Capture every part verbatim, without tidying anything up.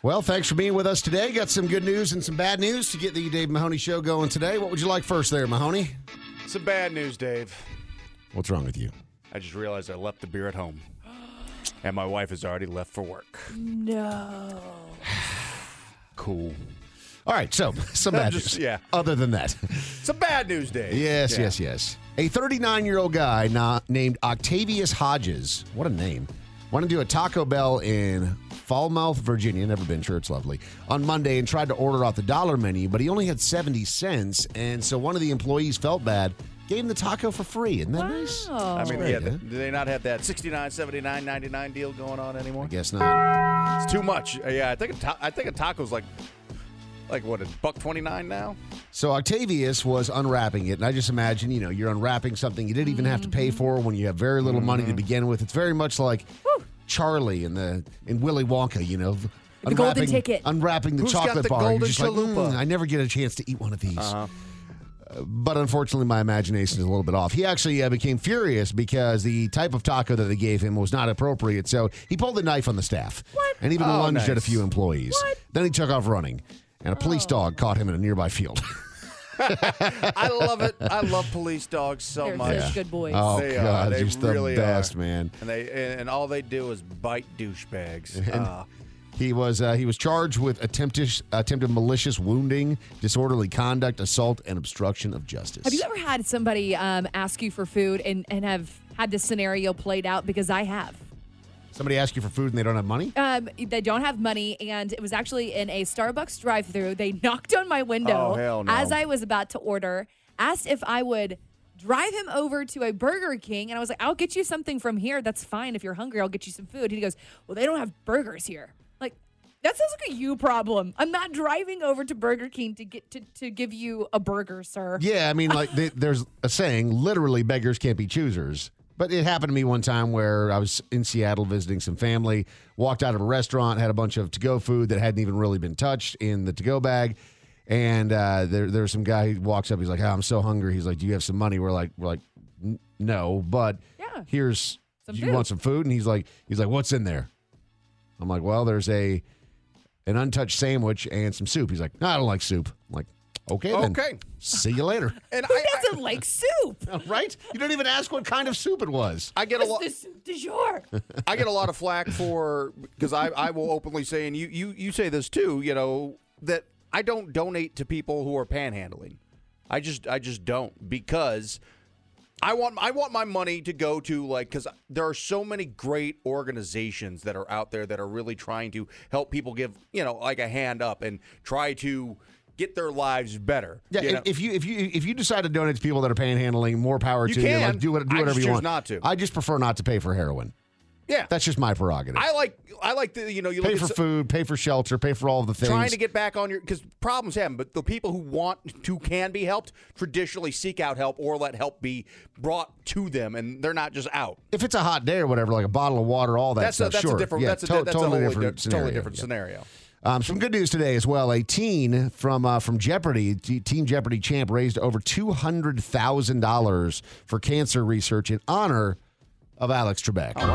Well, thanks for being with us today. Got some good news and some bad news to get the Dave Mahoney Show going today. What would you like first there, Mahoney? Some bad news, Dave. What's wrong with you? I just realized I left the beer at home. And my wife has already left for work. No. Cool. All right, so some bad Just- news. yeah. Other than that. Some bad news, Dave. Yes, Yeah. yes, yes. A thirty-nine-year-old guy na- named Octavius Hodges, what a name, went into a Taco Bell in Falmouth, Virginia, never been, sure it's lovely, on Monday and tried to order off the dollar menu, but he only had seventy cents, and so one of the employees felt bad, gave him the taco for free. Isn't that Wow. nice? I mean, Great, yeah, huh? do they not have that sixty-nine, seventy-nine, ninety-nine deal going on anymore? I guess not. It's too much. Uh, Yeah, I think a ta- I think a taco's like, like what, a buck twenty-nine now? So Octavius was unwrapping it, and I just imagine, you know, you're unwrapping something you didn't even have to pay for when you have very little money to begin with. It's very much like Charlie in the in Willy Wonka, you know, The golden ticket. unwrapping the Who's got chocolate the bar. golden You're just like, chalupa? "Mm, I never get a chance to eat one of these. Uh-huh. Uh, but unfortunately, my imagination is a little bit off. He actually uh, became furious because the type of taco that they gave him was not appropriate. So he pulled a knife on the staff What? and even Oh, lunged at a nice. few employees. What? Then he took off running, and a police dog caught him in a nearby field. I love it. I love police dogs so They're much. such good boys. Oh, They are. God, They just the really best, are. man. And they and, and all they do is bite douchebags. And Uh, he was uh, he was charged with attempted attempted malicious wounding, disorderly conduct, assault, and obstruction of justice. Have you ever had somebody um, ask you for food and, and have had this scenario played out? Because I have. Somebody ask you for food and they don't have money? Um, they don't have money, and it was actually in a Starbucks drive-thru. They knocked on my window Oh, hell no. as I was about to order, asked if I would drive him over to a Burger King, and I was like, I'll get you something from here. That's fine. If you're hungry, I'll get you some food. And he goes, well, they don't have burgers here. Like, that sounds like a you problem. I'm not driving over to Burger King to get to, to give you a burger, sir. Yeah, I mean, like they, there's a saying, literally beggars can't be choosers. But it happened to me one time where I was in Seattle visiting some family, walked out of a restaurant, had a bunch of to-go food that hadn't even really been touched in the to-go bag. And uh, there, there's some guy who walks up. He's like, oh, I'm so hungry. He's like, do you have some money? We're like, we're like, "N- no, but Yeah. here's, Some you food." want some food? And he's like, he's like, what's in there? I'm like, well, there's a an untouched sandwich and some soup. He's like, no, I don't like soup. I'm like, okay, then. Okay. See you later. and Who I, I, doesn't like soup? Right? You don't even ask what kind of soup it was. I get a lot. What's the soup du jour? I get a lot of flack for because I, I will openly say, and you, you you say this too, you know, that I don't donate to people who are panhandling. I just I just don't because I want I want my money to go to like because there are so many great organizations that are out there that are really trying to help people give you know like a hand up and try to get their lives better. Yeah, you if- know? if you if you if you decide to donate to people that are panhandling, more power You to you. can. Like do what do I whatever just you choose want. not to. I just prefer not to pay for heroin. yeah, That's just my prerogative. I like I like the you know you pay look for at, so- food, pay for shelter, pay for all of the things. trying to get back on your because problems happen, but the people who want to can be helped traditionally seek out help or let help be brought to them, and they're not just out. if it's a hot day or whatever, like a bottle of water, all that That's a, stuff. that's sure, a different yeah, that's a, to- that's totally a wholly different di- scenario. totally different yeah. scenario. Um, some good news today as well. A teen from uh, from Jeopardy, T- Team Jeopardy champ, raised over two hundred thousand dollars for cancer research in honor of Alex Trebek. Oh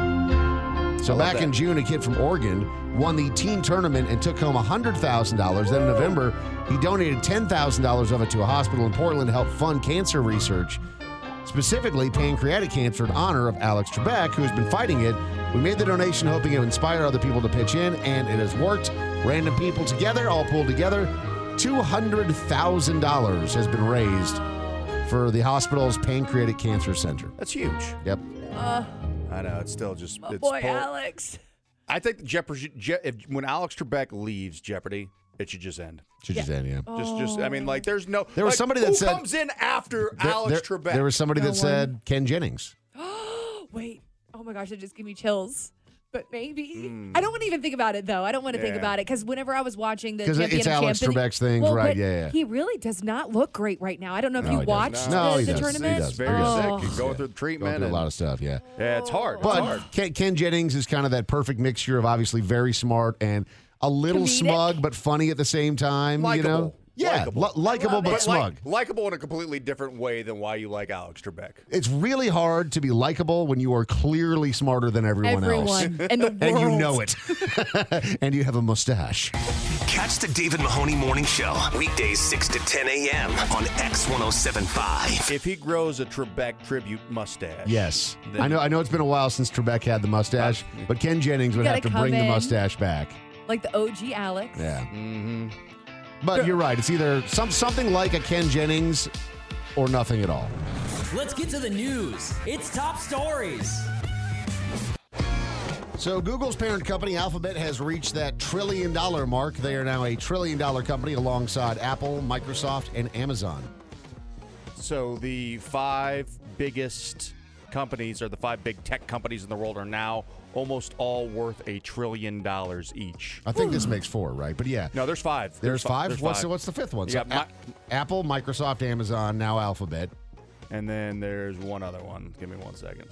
wow! So back that. in June, a kid from Oregon won the teen tournament and took home one hundred thousand dollars. Then in November, he donated ten thousand dollars of it to a hospital in Portland to help fund cancer research, specifically pancreatic cancer in honor of Alex Trebek, who has been fighting it. We made the donation hoping it would inspire other people to pitch in, and it has worked. Random people together, all pulled together. two hundred thousand dollars has been raised for the hospital's pancreatic cancer center. That's huge. Yep. Uh, I know it's still just my it's boy pull- Alex. I think Jeopardy. Je- if, when Alex Trebek leaves Jeopardy, it should just end. Should just end, yeah. Just, just. I mean, like, there's no. There was like, somebody that who said- comes in after There- Alex there, Trebek. there was somebody No that said Ken Jennings. Wait. Oh my gosh, that just gave me chills. But maybe. I don't want to even think about it, though. I don't want to think Yeah. about it because whenever I was watching the 'Cause Champion it's of Alex Champions- Trebek's thing, well, right, but yeah, yeah. He really does not look great right now. I don't know if No, you he doesn't. watched No, the, he the doesn't. He tournament. does. He's very Oh. sick. He's going through the Going treatment. through a and- lot of stuff, yeah. yeah, it's hard. It's But hard. Ken, Ken Jennings is kind of that perfect mixture of obviously very smart and a little Comedic? smug but funny at the same time. You know, Likeable. Yeah, Likeable. li- likable love but it. But smug. like, likable in a completely different way than why you like Alex Trebek. It's really hard to be likable when you are clearly smarter than everyone, else. Everyone in the world. And you know it. And you have a mustache. Catch the David Mahoney Morning Show weekdays six to ten a.m. on X ten seventy-five. If he grows a Trebek tribute mustache. Yes. Then- I know I know it's been a while since Trebek had the mustache, but Ken Jennings would You have gotta to bring come the in. mustache back. Like the O G Alex. Yeah. Mm-hmm. But you're right. It's either some something like a Ken Jennings or nothing at all. Let's get to the news. It's top stories. So Google's parent company, Alphabet, has reached that trillion dollar mark. They are now a trillion dollar company alongside Apple, Microsoft, and Amazon. So the five biggest companies, or the five big tech companies in the world, are now almost all worth a trillion dollars each. I think this makes four, right? But yeah. No, there's five. There's, fi- five? There's what's, five. The, what's the fifth one? You So got Mi- A- Apple, Microsoft, Amazon, now Alphabet. And then there's one other one. Give me one second.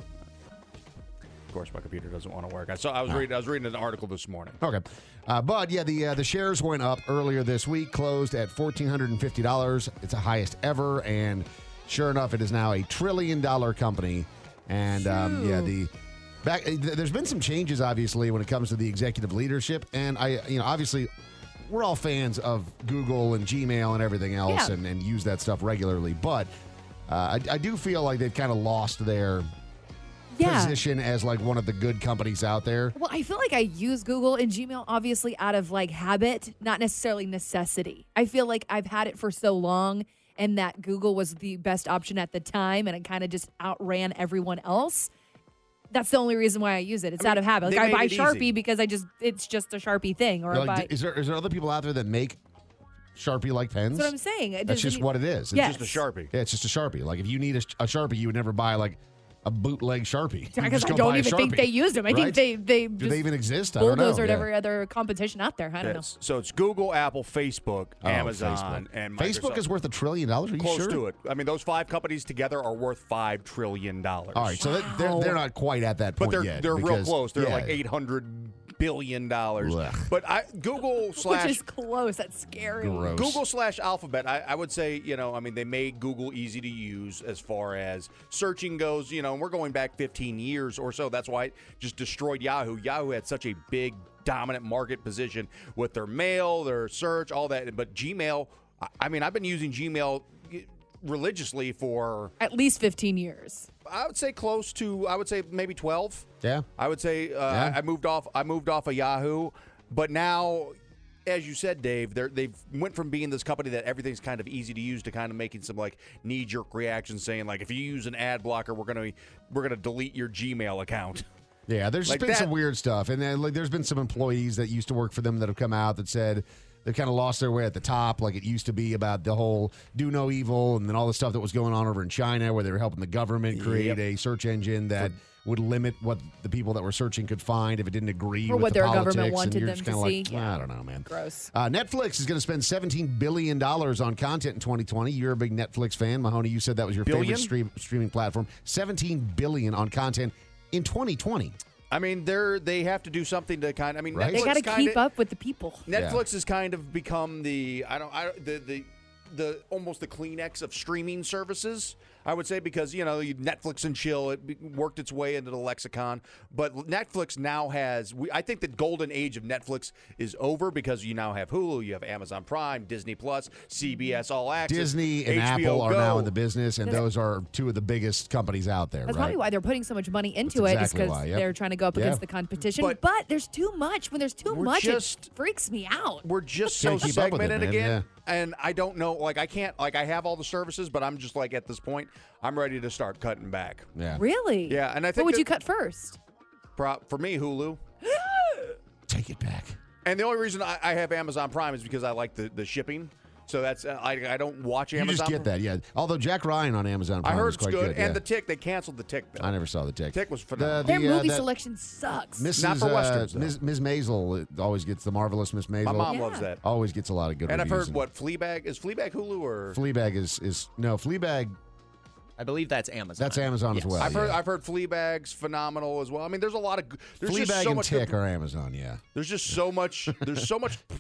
Of course, my computer doesn't want to work. I saw. I was reading. I was reading an article this morning. Okay. Uh, but yeah, the uh, the shares went up earlier this week, closed at one thousand four hundred fifty dollars. It's the highest ever. And sure enough, it is now a trillion dollar company. And um, yeah, the back. th- There's been some changes, obviously, when it comes to the executive leadership. And I, you know, obviously, we're all fans of Google and Gmail and everything else, Yeah. and, and use that stuff regularly. But uh, I, I do feel like they've kind of lost their Yeah. position as like one of the good companies out there. Well, I feel like I use Google and Gmail obviously out of like habit, not necessarily necessity. I feel like I've had it for so long and that Google was the best option at the time and it kind of just outran everyone else. That's the only reason why I use it. It's I out mean, of habit. Like they I made buy it easy. Sharpie because I just it's just a Sharpie thing or I Like, buy is there is there other people out there that make Sharpie like pens? That's what I'm saying. It That's doesn't just e- what it is. It's Yes. Just a Sharpie. Yeah, it's just a Sharpie. Like if you need a, a Sharpie, you would never buy like a bootleg Sharpie. You Because just I go don't buy a even think Sharpie, they used them. I right? think they they Do just they even exist? I don't know. bulldozed Yeah. every other competition out there. I don't Yes. So it's Google, Apple, Facebook, Oh, Amazon, Facebook. and Facebook Microsoft. is worth a trillion dollars. Are you close sure? to it. I mean, those five companies together are worth five trillion dollars. All right, so that, they're they're not quite at that point but they're yet. they're real because- close. They're yeah. like eight hundred billion dollars. Ugh. But I Google know. slash Which is close. That's scary. Gross. Google slash Alphabet, I, I would say, you know, I mean, they made Google easy to use as far as searching goes. You know, and we're going back fifteen years or so. That's why it just destroyed Yahoo. Yahoo had such a big, dominant market position with their mail, their search, all that. But Gmail, I, I mean, I've been using Gmail religiously for, At least fifteen years. I would say close to, I would say maybe twelve. Yeah. I would say uh, Yeah. I, I moved off. I moved off of Yahoo, but now, as you said, Dave, they're, they've went from being this company that everything's kind of easy to use to kind of making some like knee jerk reactions, saying like, if you use an ad blocker, we're gonna we're gonna delete your Gmail account. Yeah, there's Like been some that- weird stuff, and then like there's been some employees that used to work for them that have come out that said they kind of lost their way at the top, like it used to be about the whole do no evil, and then all the stuff that was going on over in China, where they were helping the government create Yep. a search engine that would limit what the people that were searching could find if it didn't agree Or with what the their politics. government and wanted you're them just to kinda like, see. "Well, Yeah. I don't know, man. Gross. Uh, Netflix is going to spend seventeen billion dollars on content in twenty twenty. You're a big Netflix fan, Mahoney. You said that was your Billion? favorite stream, streaming platform. seventeen billion dollars on content in twenty twenty. I mean, they're they have to do something to kind. I mean, Right? They Netflix got to kinda, keep up with the people. Netflix has kind of become the I don't I the the the almost the Kleenex of streaming services. I would say because you know you- Netflix and chill it be- worked its way into the lexicon, but Netflix now has. We, I think the golden age of Netflix is over because you now have Hulu, you have Amazon Prime, Disney Plus, C B S All Access, Disney and H B O Apple are Go. now in the business, and That's- those are two of the biggest companies out there, That's right? probably why they're putting so much money into That's it, is exactly because why, yep. they're trying to go up Yeah. against the competition. But- But, there's too much. When there's too We're much, just- it freaks me out. We're just so Can't keep up with it, segmented man, again, and I don't know. Like I can't. Like I have all the services, but I'm just like at this point, I'm ready to start cutting back. Yeah. Really? Yeah, and I What think would that- you cut first? Pro- For me, Hulu. Take it back. And the only reason I, I have Amazon Prime is because I like the, the shipping. So that's uh, I, I don't watch You Amazon. just get that, yeah. Although Jack Ryan on Amazon I Prime heard is it's quite good. good. And yeah. the Tick, they canceled the Tick though. I never saw the Tick. Tick was The, phenomenal. the, Their uh, movie that selection sucks. Missus Not for uh, Westerns, though. Miz Miz Maisel always gets the marvelous Miss Maisel. My mom Yeah. loves that. always gets a lot of good And I've reviews. heard what Fleabag is Fleabag Hulu or Fleabag is is no Fleabag. I believe that's Amazon. That's Amazon as Yes. well. I've heard yeah. I've heard Fleabag's phenomenal as well. I mean, there's a lot of g- there's just Fleabag so and much Tick good- are Amazon, yeah. There's just so much. There's so much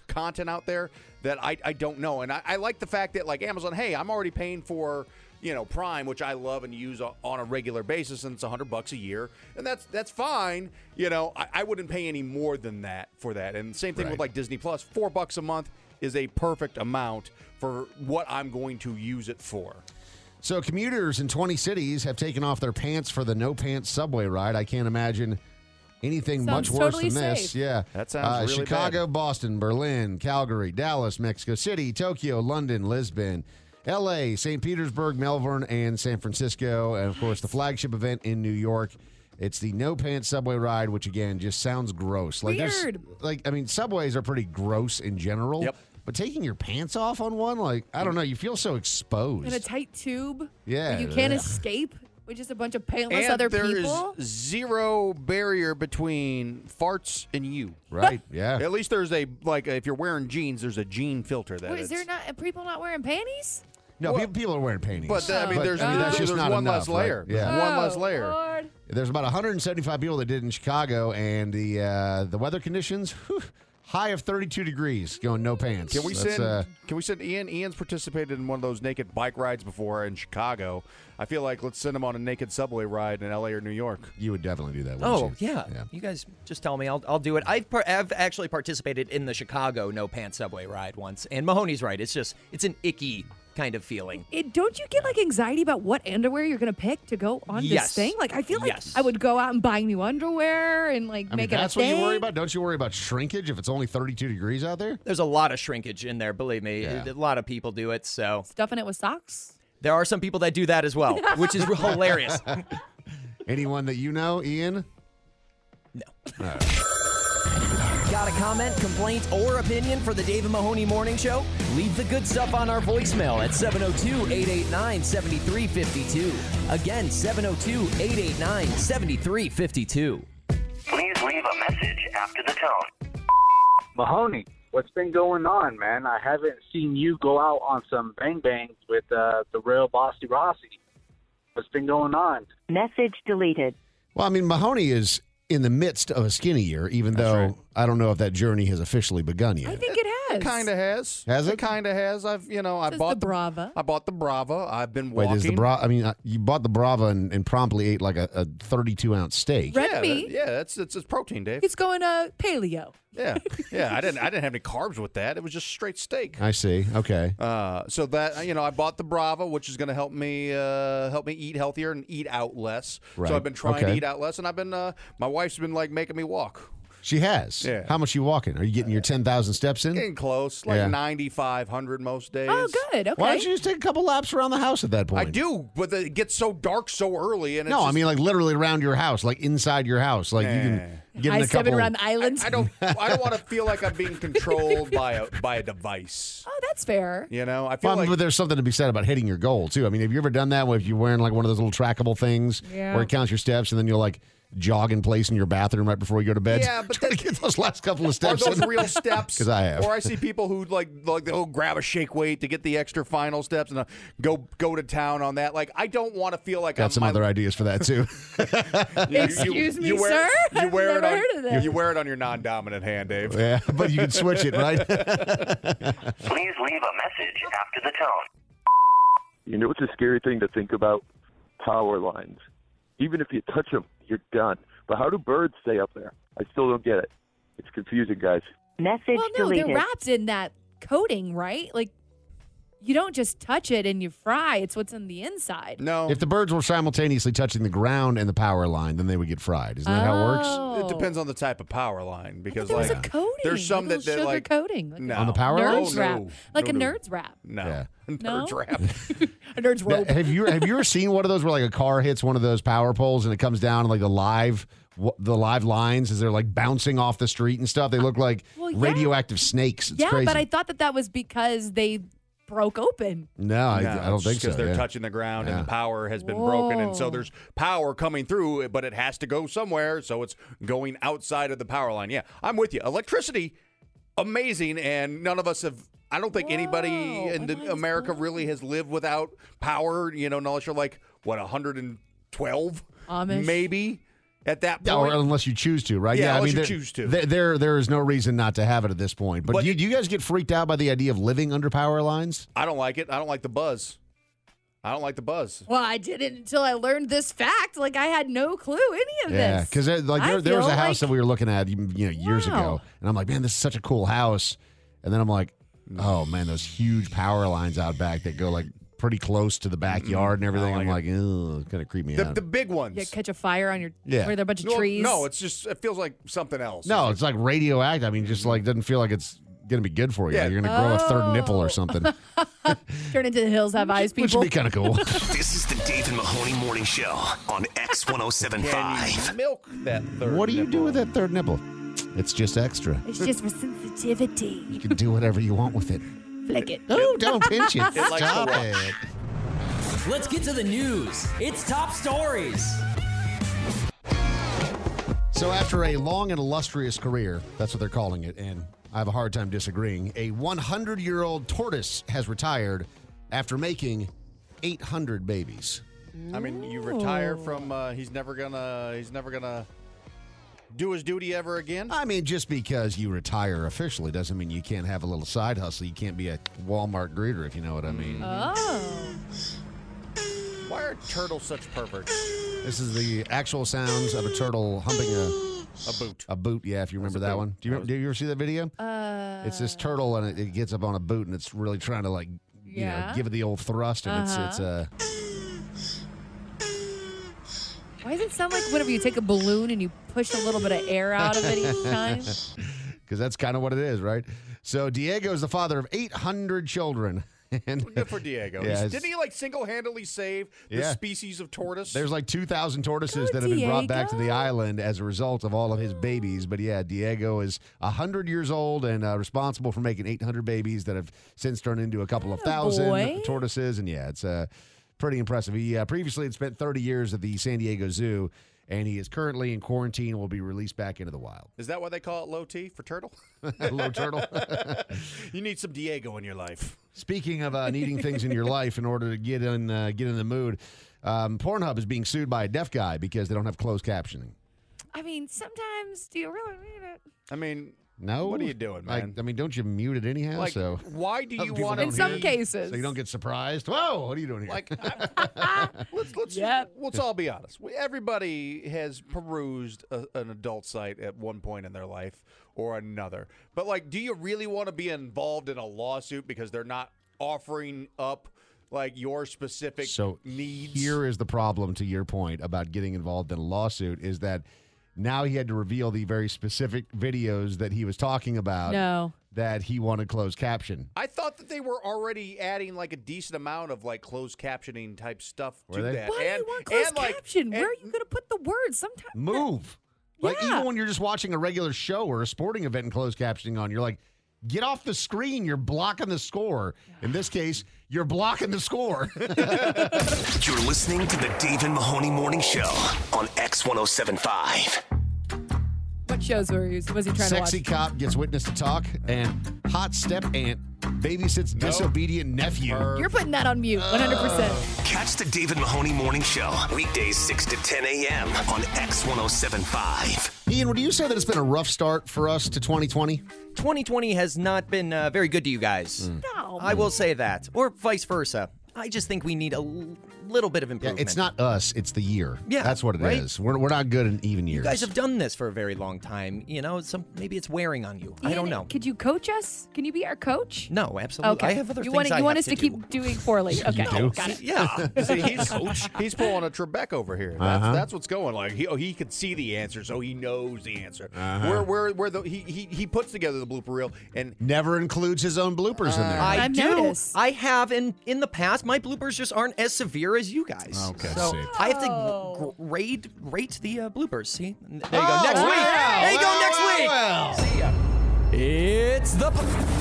content out there that I, I don't know. And I, I like the fact that, like, Amazon, hey, I'm already paying for, you know, Prime, which I love and use on a regular basis, and it's one hundred bucks a year. And that's that's fine. You know, I, I wouldn't pay any more than that for that. And same thing Right. with, like, Disney Plus. Four bucks a month is a perfect amount for what I'm going to use it for. So commuters in twenty cities have taken off their pants for the no pants subway ride. I can't imagine anything Sounds much worse totally than this. safe. Yeah. That sounds uh, really Chicago, bad. Boston, Berlin, Calgary, Dallas, Mexico City, Tokyo, London, Lisbon, L A, Saint Petersburg, Melbourne, and San Francisco. And, of course, the flagship event in New York. It's the no pants subway ride, which, again, just sounds gross. Like, there's- Weird. Like, I mean, subways are pretty gross in general. Yep. But taking your pants off on one, like, I don't know, you feel so exposed. In a tight tube. Yeah, Where you can't yeah. escape with just a bunch of pantless And other there is people. zero barrier between farts and you. Right, yeah. At least there's a, like, if you're wearing jeans, there's a jean filter that Wait, is it's- there not are people not wearing panties? No, Well- people, people are wearing panties. But, uh, I mean, Oh, there's, I mean, that's there's just not one enough, less layer. right? Yeah. One Oh, less layer. Lord. There's about one hundred seventy-five people that did in Chicago, and the uh, the weather conditions, whew, high of thirty-two degrees, going no pants. Can we That's, send? uh, Can we send Ian? Ian's participated in one of those naked bike rides before in Chicago. I feel like let's send him on a naked subway ride in L A or New York. you would definitely do that, wouldn't Oh, you? yeah. You guys just tell me. I'll, I'll do it. I've, par- I've actually participated in the Chicago no pants subway ride once. And Mahoney's right. It's just, it's an icky kind of feeling. It, don't you get like anxiety about what underwear you're gonna pick to go on Yes. this thing? Like I feel like Yes. I would go out and buy new underwear and like I mean, make it that's a what thing. you worry about. Don't you worry about shrinkage if it's only thirty-two degrees out there? There's a lot of shrinkage in there, believe me. Yeah. A lot of people do it. So Stuffing it with socks. there are some people that do that as well, which is hilarious. Anyone that you know, Ian? Got a comment, complaint, or opinion for the Dave and Mahoney Morning Show? Leave the good stuff on our voicemail at seven oh two, eight eight nine, seven three five two. Again, seven oh two, eight eight nine, seven three five two. Please leave a message after the tone. Mahoney, what's been going on, man? I haven't seen you go out on some bang bangs with uh, the real Bossy Rossi. What's been going on? Message deleted. Well, I mean, Mahoney is in the midst of a skinny year, even though I don't know if that journey has officially begun yet. I think it has. Kind of has. Has it? Kind of has. I've you know I Says bought the Brava. I bought the Brava. I've been Wait, walking. is the bra? I mean, uh, you bought the Brava and, and promptly ate like a, a thirty-two ounce steak. Red yeah, meat. that- yeah, that's it's, it's protein, Dave. It's going uh, paleo. Yeah, yeah. I didn't I didn't have any carbs with that. It was just straight steak. I see. Okay. Uh, so that you know, I bought the Brava, which is going to help me uh, help me eat healthier and eat out less. Right. So I've been trying Okay. to eat out less, and I've been uh, my wife's been like making me walk. She has. Yeah. How much you walking? Are you getting your ten thousand steps in? Getting close, like Yeah. ninety-five hundred most days. Oh, good. Okay. Why don't you just take a couple laps around the house at that point? I do, but the, it gets so dark so early, and it's No, I just- mean like literally around your house, like inside your house. Like you can get I in a seven couple. around the island. I don't. I don't want to feel like I'm being controlled by a by a device. Oh, that's fair. You know, I feel Well, like but there's something to be said about hitting your goal too. I mean, have you ever done that? If you're wearing like one of those little trackable things Yeah. where it counts your steps, and then you'll like jog in place in your bathroom right before you go to bed. Yeah, but try to that- get those last couple of are steps. those in. real steps? 'Cause I have. Or I see people who like like they'll grab a shake weight to get the extra final steps and uh, go go to town on that. Like I don't want to feel like Got I'm some my- other ideas for that too. you- you- Excuse me, you wear, sir? You I've wear it never on, heard of that. You wear it on your non-dominant hand, Dave. Yeah, but you can switch it, right? Please leave a message after the tone. You know, it's a scary thing to think about power lines. Even if you touch them, you're done. But how do birds stay up there? I still don't get it. It's confusing, guys. Message Well, no, deleted. they're wrapped in that coating, right? Like you don't just touch it and you fry. It's what's on the inside. No, If the birds were simultaneously touching the ground and the power line, then they would get fried. Isn't that how it works? Oh. it depends on the type of power line I because thought there like was a coating. there's some like that a that sugar like coating. Like no. On the power a line? nerds no, wrap. no. Like No, a no. nerds wrap. No, Yeah. No? nerds wrap. A nerds Now, rope. have you have you ever seen one of those where like a car hits one of those power poles and it comes down and like the live wh- the live lines as they're like bouncing off the street and stuff? They look like Well, yeah. radioactive snakes. It's yeah, crazy. but I thought that that was because they broke open. no, I, No, I don't think so. because they're yeah. touching the ground and Yeah. the power has been broken, and so Whoa. there's power coming through, but it has to go somewhere, so it's going outside of the power line. Yeah, I'm with you. Electricity, amazing, and none of us have. I don't think anybody Whoa, in my the, mind's America blown. really has lived without power. You know, unless you're like what one hundred twelve, Amish. maybe. At that point, or unless you choose to, right? Yeah, I unless mean, you there, choose to. There, there, there is no reason not to have it at this point. But, But do, you, it- do you guys get freaked out by the idea of living under power lines? I don't like it. I don't like the buzz. I don't like the buzz. Well, I didn't until I learned this fact. Like, I had no clue any of Yeah, this. because like I there, there was a feel house like- that we were looking at, you know, years Wow. ago, and I'm like, man, this is such a cool house. And then I'm like, oh man, those huge power lines out back that go like pretty close to the backyard and everything. I I'm like like, oh, it's gonna creep me The, out. the big ones. Yeah, catch a fire on your, Yeah. where there are a bunch of no, trees. no, it's just, it feels like something else. no, it's like radioactive. I mean, just like doesn't feel like it's gonna be good for you. Yeah. You're gonna grow a third nipple or Oh. something, Turn into the hills, have eyes, which people. would be kind of cool. This is the Dave and Mahoney Morning Show on X ten seventy-five. Can you milk that third What do you nipple? do with that third nipple? It's just extra. It's just for sensitivity. You can do whatever you want with it. Flick it. Oh, don't pinch it. It likes to Stop walk. it. Let's get to the news. It's top stories. So after a long and illustrious career, that's what they're calling it, and I have a hard time disagreeing, a hundred-year-old tortoise has retired after making eight hundred babies. I mean, you retire from. Uh, he's never gonna. He's never gonna do his duty ever again. I mean, just because you retire officially doesn't mean you can't have a little side hustle. You can't be a Walmart greeter, if you know what I mean. Oh. Why are turtles such perverts? This is the actual sounds of a turtle humping a, A boot. a boot. Yeah, if you remember a that boot. one. Do you, do you ever see that video? Uh, It's this turtle, and it, it gets up on a boot, and it's really trying to, like, you know, Yeah. give it the old thrust, and Uh-huh. it's, it's uh, why does it sound like whenever you take a balloon and you push a little bit of air out of it each time? because that's kind of what it is, right? So Diego is the father of eight hundred children. And Good for Diego. Yeah, He's- it's- didn't he like single-handedly save the Yeah. species of tortoise? there's like two thousand tortoises Go, that have been brought back to the Diego. island as a result of all of his babies. But yeah, Diego is one hundred years old and uh, responsible for making eight hundred babies that have since turned into a couple of thousand boy. tortoises. And yeah, it's uh, pretty impressive. He uh, previously had spent thirty years at the San Diego Zoo, and he is currently in quarantine and will be released back into the wild. Is that why they call it low T for turtle? Hello, turtle. You need some Diego in your life. Speaking of uh, needing things in your life in order to get in uh, get in the mood, um, Pornhub is being sued by a deaf guy because they don't have closed captioning. I mean, sometimes, do you really mean it? I mean, No, What are you doing, Like, man? I mean, don't you mute it anyhow? like, so why do you People want don't In to? some hear. cases. so you don't get surprised. Whoa, what are you doing here? Like, I, let's let's Yep. let's all be honest. We, everybody has perused a, an adult site at one point in their life or another. But like, do you really want to be involved in a lawsuit because they're not offering up like your specific so needs? here is the problem. To your point about getting involved in a lawsuit is that now he had to reveal the very specific videos that he was talking about. No. That he wanted closed caption. I thought that they were already adding like a decent amount of like closed captioning type stuff Were to they? that. Why do and, you want closed and, like, caption? Where and- are you going to put the words? Sometimes Move. Like Yeah. even when you're just watching a regular show or a sporting event and closed captioning on, you're like, get off the screen. You're blocking the score. In this case, you're blocking the score. You're listening to the Dave and Mahoney Morning Show on X ten seventy-five. What shows were he, was he trying Sexy to watch? cop gets witness to talk, and hot step aunt babysits disobedient nephew. You're putting that on mute, one hundred percent. Catch the Dave and Mahoney Morning Show weekdays six to ten a.m. on X ten seventy-five. Ian, would you say that it's been a rough start for us to twenty twenty? twenty twenty has not been uh, very good to you guys. No. I will say that. Or vice versa. I just think we need a l- little bit of Yeah, improvement. it's not us, it's the year. Yeah, That's what it is. right? We're, we're not good in even years. You guys have done this for a very long time. You know, some maybe it's wearing on you. I don't Ian, know. Could you coach us? Can you be our coach? No, absolutely. Okay. I have other you things want, I you want have us to, do. keep doing poorly. Okay, do. got it. Yeah. See, he's, he's pulling a Trebek over here. That's, Uh-huh. that's what's going. Like he, oh, he can see the answer, so he knows the answer. Uh-huh. Where where where the he, he he puts together the blooper reel, and Never includes his own bloopers in there. I I've do. noticed. I have in in the past. My bloopers just aren't as severe as you guys. Okay, so see. I have to Oh. gr- rate rate the uh, bloopers. See, there you go. Oh, Next week. well, There you go. well, Next well, week. well. See ya. It's the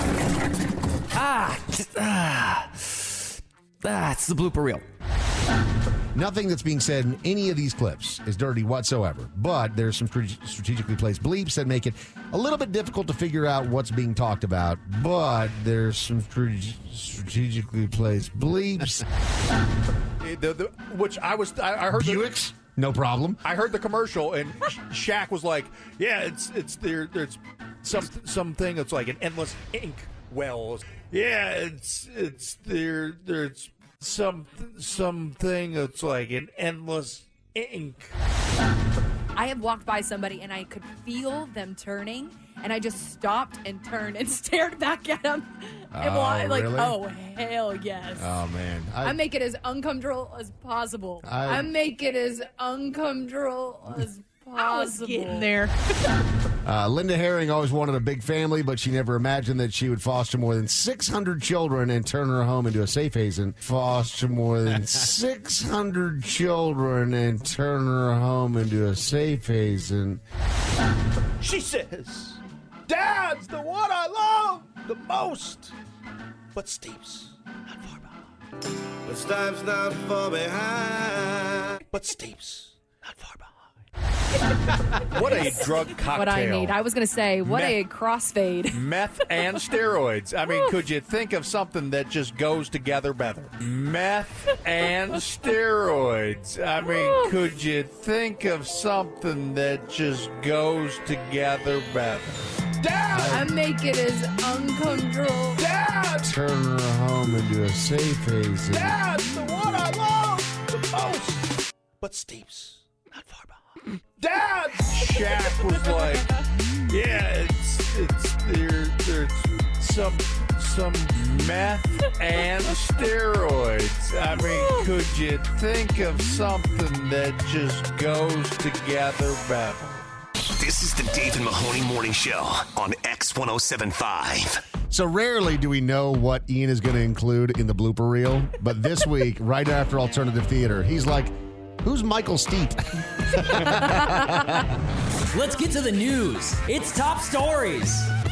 ah ah that's the blooper reel. Nothing that's being said in any of these clips is dirty whatsoever, but there's some strate- strategically placed bleeps that make it a little bit difficult to figure out what's being talked about, but there's some strate- strategically placed bleeps. the, the, which I was I, I heard the- Buicks? No problem. I heard the commercial, and Shaq was like, "Yeah, it's it's there. There's some something that's like an endless ink well. Yeah, it's it's there. There's some something that's like an endless ink." I have walked by somebody and I could feel them turning, and I just stopped and turned and stared back at them. And Oh, wa- like, really? oh hell yes. Oh, man. I, I make it as uncomfortable as possible. I- I, make it as uncomfortable as possible. I was getting there. Uh, Linda Herring always wanted a big family, but she never imagined that she would foster more than six hundred children and turn her home into a safe haven. Foster more than six hundred children and turn her home into a safe haven. She says, "Dad's the one I love the most, but Steve's not far behind. But Steve's not far behind. But Steve's not far behind." What a drug cocktail. What I need. I was going to say, what Meth. a crossfade. Meth and steroids. I mean, could you think of something that just goes together better? Meth and steroids. I mean, could you think of something that just goes together better? Dad! I make it as uncomfortable. Dad! Turn her home into a safe haven. Dad's the one I love the most. But Steve's not far behind. Dad! Shaq was like, yeah, it's it's there there's some some meth and steroids. I mean, could you think of something that just goes together better? This is the Dave and Mahoney Morning Show on X ten seventy-five. So rarely do we know what Ian is going to include in the blooper reel, but this week, right after Alternative Theater, he's like, who's Michael Steep? Let's get to the news. It's top stories.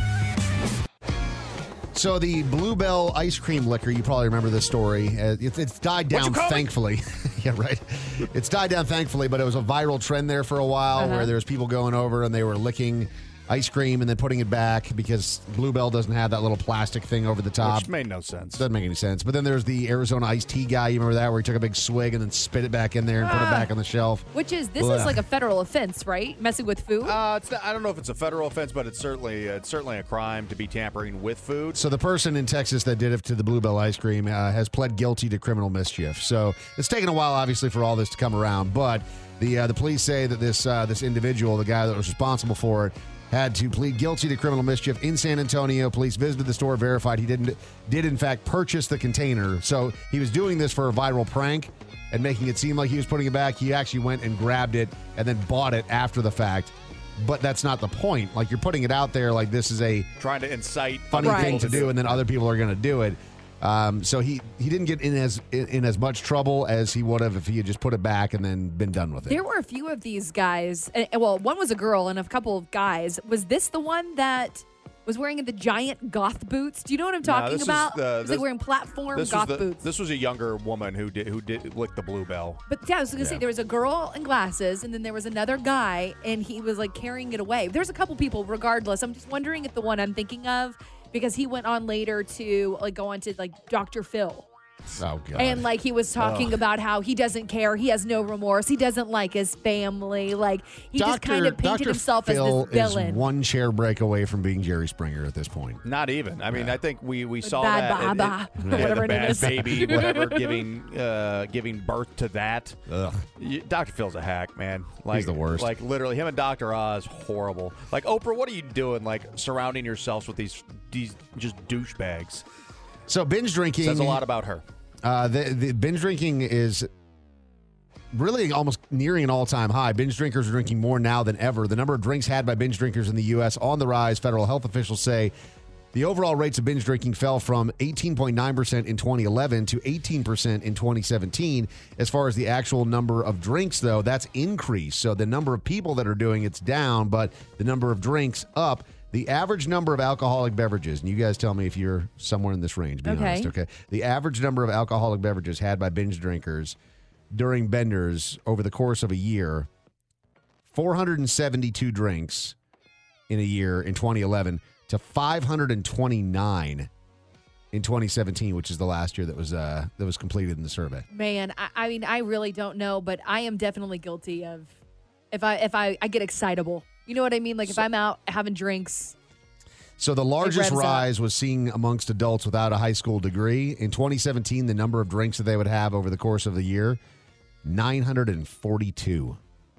So the Bluebell ice cream liquor, you probably remember this story. Uh, it's, it's died What'd down, you call me? thankfully. Yeah, right. It's died down, thankfully, but it was a viral trend there for a while Uh-huh. where there was people going over and they were licking ice cream and then putting it back because Bluebell doesn't have that little plastic thing over the top. Which made no sense. Doesn't make any sense. But then there's the Arizona iced tea guy. You remember that, where he took a big swig and then spit it back in there and put it back on the shelf. Which is, this Blah. is like a federal offense, right? Messing with food? Uh, it's not, I don't know if it's a federal offense, but it's certainly it's certainly a crime to be tampering with food. So the person in Texas that did it to the Bluebell ice cream uh, has pled guilty to criminal mischief. So it's taken a while, obviously, for all this to come around. But the uh, the police say that this uh, this individual, the guy that was responsible for it, had to plead guilty to criminal mischief in San Antonio. Police visited the store, verified he didn't did in fact purchase the container. So he was doing this for a viral prank and making it seem like he was putting it back. He actually went and grabbed it and then bought it after the fact. But that's not the point. Like, you're putting it out there like this is a Trying to incite funny other thing people to do, and then other people are going to do it. Um, so he, he didn't get in as in, in as much trouble as he would have if he had just put it back and then been done with it. There were a few of these guys. uh, Well, one was a girl and a couple of guys. Was this the one that was wearing the giant goth boots? Do you know what I'm No, talking this is about? the- was this- like wearing platform This goth was the, boots. This was a younger woman who did who did lick the Bluebell. But yeah, I was gonna Yeah. say there was a girl in glasses, and then there was another guy, and he was like carrying it away. There's a couple people, regardless. I'm just wondering if the one I'm thinking of, because he went on later to like go on to like Doctor Phil. Oh, God. And like he was talking Ugh. about how he doesn't care, he has no remorse, he doesn't like his family, like he just kind of painted Doctor himself Phil as this villain. is one chair break away from being Jerry Springer at this point. Not even. I mean, I think we, we saw Bad that. it- Baba, it- or yeah, whatever the her name bad is. baby, whatever, giving uh, giving birth to that. Ugh. You- Doctor Phil's a hack, man. Like, He's the worst. Like literally, him and Doctor Oz, horrible. Like Oprah, what are you doing? Like surrounding yourselves with these these just douchebags. So binge drinking Says a lot about her. Uh, the, the binge drinking is really almost nearing an all-time high. Binge drinkers are drinking more now than ever. The number of drinks had by binge drinkers in the U S on the rise. Federal health officials say the overall rates of binge drinking fell from eighteen point nine percent in twenty eleven to eighteen percent in twenty seventeen. As far as the actual number of drinks, though, that's increased. So the number of people that are doing it's down, but the number of drinks up. The average number of alcoholic beverages, and you guys tell me if you're somewhere in this range, be Okay. honest, okay? The average number of alcoholic beverages had by binge drinkers during benders over the course of a year, four hundred seventy-two drinks in a year in twenty eleven to five hundred twenty-nine in twenty seventeen, which is the last year that was uh, that was completed in the survey. Man, I, I mean, I really don't know, but I am definitely guilty of if I if I, I get excitable. You know what I mean? Like if I'm out having drinks. So the largest revs up. rise was seen amongst adults without a high school degree. In twenty seventeen, the number of drinks that they would have over the course of the year, nine hundred forty-two.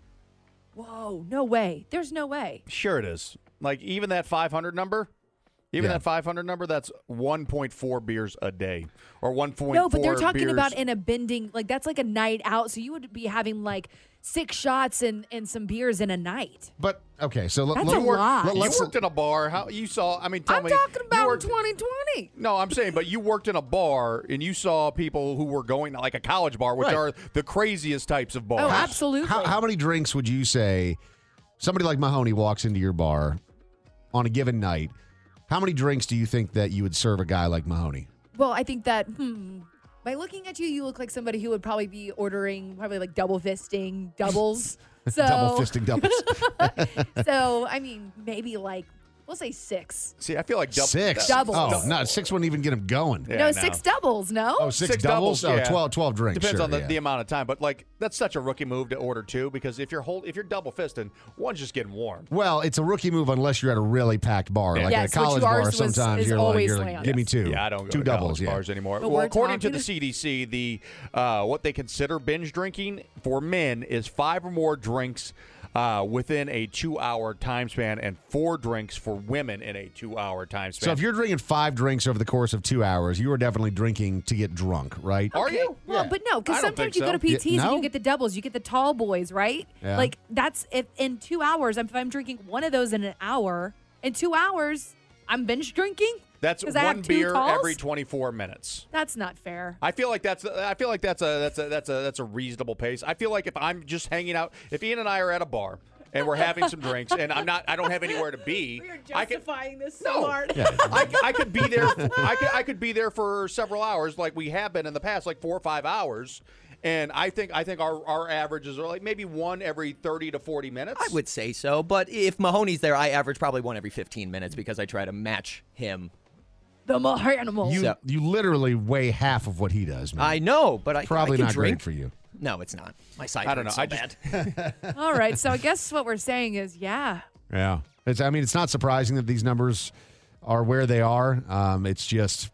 Whoa, no way. There's no way. Sure it is. Like even that five hundred number, even Yeah. that five hundred number, that's one point four beers a day or one point four No, but they're talking beers. about in a bending, like that's like a night out. So you would be having like six shots and, and some beers in a night. But okay, so let, That's let, a lot. let- You let's worked in a bar. How you saw? I mean, tell I'm me. talking you about in worked- twenty twenty. No, I'm saying, but you worked in a bar and you saw people who were going to like a college bar, which Right. are the craziest types of bars. Oh, absolutely. how, how many drinks would you say somebody like Mahoney walks into your bar on a given night? How many drinks do you think that you would serve a guy like Mahoney? Well, I think that, hmm, by looking at you, you look like somebody who would probably be ordering probably like double fisting doubles. So, Double fisting doubles. so, I mean, maybe like, we'll say six. See, I feel like dub- Six. Doubles. Oh, no, six wouldn't even get him going. Yeah, no, no. six doubles, no? Oh, six, Six doubles? doubles, Oh, yeah. twelve, twelve drinks. Depends sure, on the, yeah. the amount of time, but like that's such a rookie move to order two because if you're hold if you're double fisting, one's just getting warm. Well, it's a rookie move unless you're at a really packed bar. Yeah. Like Yes, at a which college yours bar, was- sometimes is you're like, always you're like, slammed. give me Yes. two. Yeah, I don't go two to doubles, college yeah. bars anymore. But well, we're according to talking- the C D C, the uh, what they consider binge drinking for men is five or more drinks uh, within a two-hour time span, and four drinks for women in a two-hour time span. So if you're drinking five drinks over the course of two hours, you are definitely drinking to get drunk, right? are you? Well, but no, I because don't sometimes think you go so. to P Ts Yeah, and no? you get the doubles, you get the tall boys, right? Yeah. Like that's if in two hours, if I'm drinking one of those in an hour, in two hours, I'm binge drinking. That's 'Cause I one have two beer talls? every twenty-four minutes. That's not fair. I feel like that's I feel like that's a that's a that's a that's a reasonable pace. I feel like if I'm just hanging out, if Ian and I are at a bar and we're having some drinks and I'm not I don't have anywhere to be, I could this no, I, I could be there. I could I could be there for several hours, like we have been in the past, like four or five hours. And I think I think our, our averages are like maybe one every thirty to forty minutes. I would say so, but if Mahoney's there, I average probably one every fifteen minutes because I try to match him. The more animal. You So- you literally weigh half of what he does, man. I know, but I Probably I can not drink. great for you. No, it's not. My side I don't know. hurts so I just- bad. All right, so I guess what we're saying is, yeah, Yeah. It's, I mean, it's not surprising that these numbers are where they are. Um, it's just,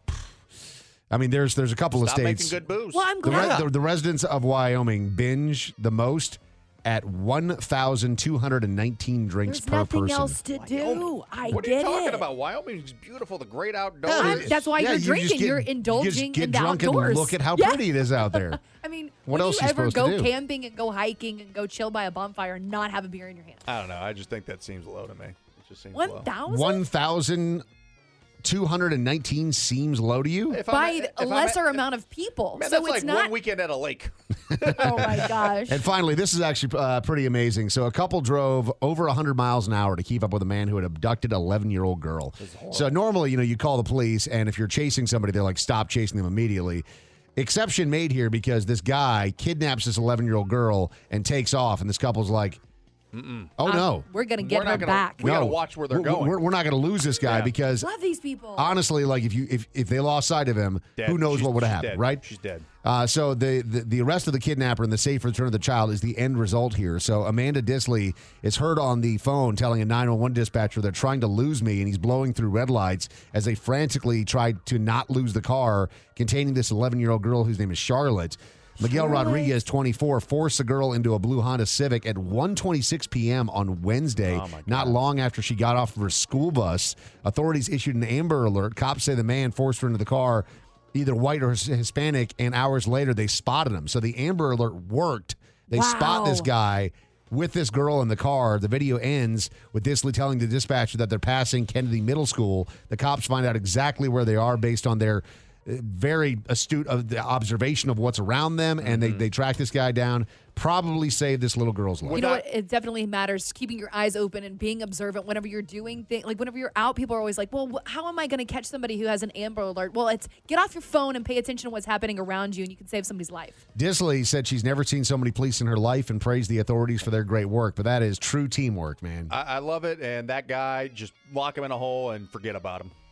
I mean, there's there's a couple Stop of making states. good booze. well, I'm The, glad. re- the, the residents of Wyoming binge the most at one thousand two hundred nineteen drinks There's per nothing person. else to do. I What are get you talking it. about? Wyoming's beautiful, the great outdoors. I'm- that's why Yeah, you're you just drinking. get- You're you just indulging get in the drunk outdoors. and look at how Yeah. pretty it is out there. I mean, What would else you are you ever supposed to go do? camping and go hiking and go chill by a bonfire and not have a beer in your hand? I don't know. I just think that seems low to me. It just seems One low. thousand one thousand two hundred nineteen seems low to you? If by I'm- if a I'm- lesser amount of people. Man, so that's it's like not. one weekend at a lake. Oh my gosh. And finally, this is actually uh, pretty amazing. So, a couple drove over one hundred miles an hour to keep up with a man who had abducted an eleven-year-old girl. So, normally, you know, you call the police, and if you're chasing somebody, they're like, stop chasing them immediately. Exception made here because this guy kidnaps this eleven-year-old girl and takes off, and this couple's like, Mm-mm. oh, Um, no. We're gonna get We're not her gonna- back. We got to No. watch where they're We're- going. We're, we're not going to lose this guy Yeah. because Love these people. honestly, like if you if if they lost sight of him, Dead. who knows She's- what would have she's happened, dead. right? She's dead. Uh, so the, the the arrest of the kidnapper and the safe return of the child is the end result here. So Amanda Disley is heard on the phone telling a nine one one dispatcher they're trying to lose me, and he's blowing through red lights as they frantically tried to not lose the car containing this eleven-year-old girl whose name is Charlotte. Miguel Charlotte. Rodriguez, twenty-four, forced the girl into a blue Honda Civic at one twenty-six p.m. on Wednesday, Oh, my God. not long after she got off of her school bus. Authorities issued an Amber Alert. Cops say the man forced her into the car, either white or Hispanic, and hours later they spotted him. So the Amber Alert worked. They spot this Wow. guy with this girl in the car. The video ends with Disley telling the dispatcher that they're passing Kennedy Middle School. The cops find out exactly where they are based on their uh, very astute of the observation of what's around them, and they, they track this guy down, probably saved this little girl's life. You know what? It definitely matters keeping your eyes open and being observant whenever you're doing things. Like whenever you're out, people are always like, well, wh- how am I going to catch somebody who has an Amber Alert? Well, it's get off your phone and pay attention to what's happening around you, and you can save somebody's life. Disley said she's never seen so many police in her life and praised the authorities for their great work, but that is true teamwork, man. I, I love it, and that guy, just lock him in a hole and forget about him.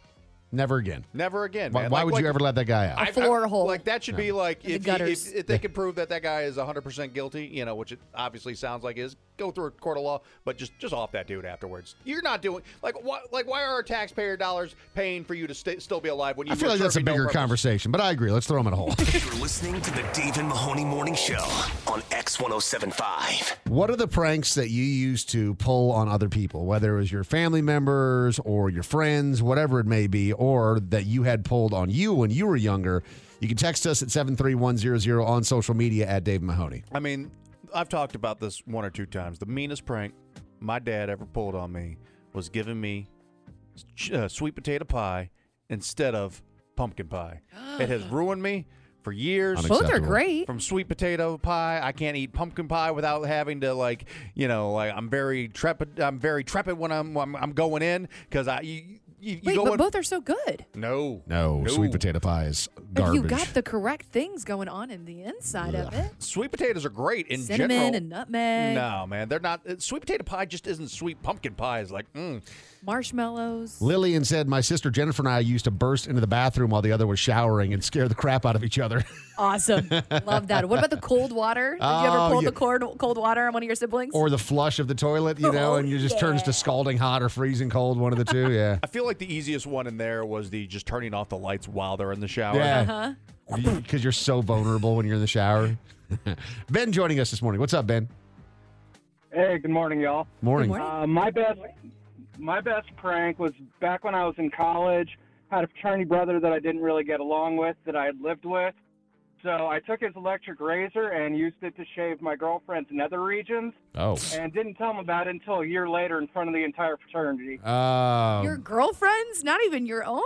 Never again. Never again, Why, man. why Like- would like- you ever let that guy out? A floor hole. Like that should be like In the if, you- gutters. if if they can prove that that guy is one hundred percent guilty, you know, which it obviously sounds like is, go through a court of law, but just just off that dude afterwards. You're not doing like why like why are our taxpayer dollars paying for you to stay, still be alive when you I feel were like that's a serving no bigger purpose? conversation, but I agree. Let's throw him in a hole. You're listening to the Dave and Mahoney Morning Show on X one oh seven point five. What are the pranks that you used to pull on other people, whether it was your family members or your friends, whatever it may be, or that you had pulled on you when you were younger? You can text us at seven three one zero zero on social media at Dave Mahoney. I mean, I've talked about this one or two times. The meanest prank my dad ever pulled on me was giving me uh, sweet potato pie instead of pumpkin pie. It has ruined me for years. Both are Unacceptable. great. From sweet potato pie, I can't eat pumpkin pie without having to like, you know, like I'm very trepid. I'm very trepid when I'm I'm, I'm going in because I you, you, you Wait, go but in. both are so good. No, No, sweet potato pie is garbage. If you got the correct things going on in the inside of it. Sweet potatoes are great in Cinnamon general. and nutmeg. No, man, they're not. uh, Sweet potato pie just isn't sweet. Pumpkin pie is like, mm. Marshmallows. Lillian said, my sister Jennifer and I used to burst into the bathroom while the other was showering and scare the crap out of each other. Awesome. Love that. What about the cold water? Did you ever Oh, pull yeah. the cold, cold water on one of your siblings? Or the flush of the toilet, you know, Oh, and you just turns to scalding hot or freezing cold, one of the two. Yeah. I feel like the easiest one in there was the just turning off the lights while they're in the shower. Yeah. Uh-huh. Because you're so vulnerable when you're in the shower. Ben joining us this morning. What's up, Ben? Hey, good morning, y'all. Morning. Good morning. Uh, my best, my best prank was back when I was in college. Had a fraternity brother that I didn't really get along with that I had lived with. So I took his electric razor and used it to shave my girlfriend's nether regions, Oh. and didn't tell him about it until a year later in front of the entire fraternity. Um, Your girlfriend's? Not even your own?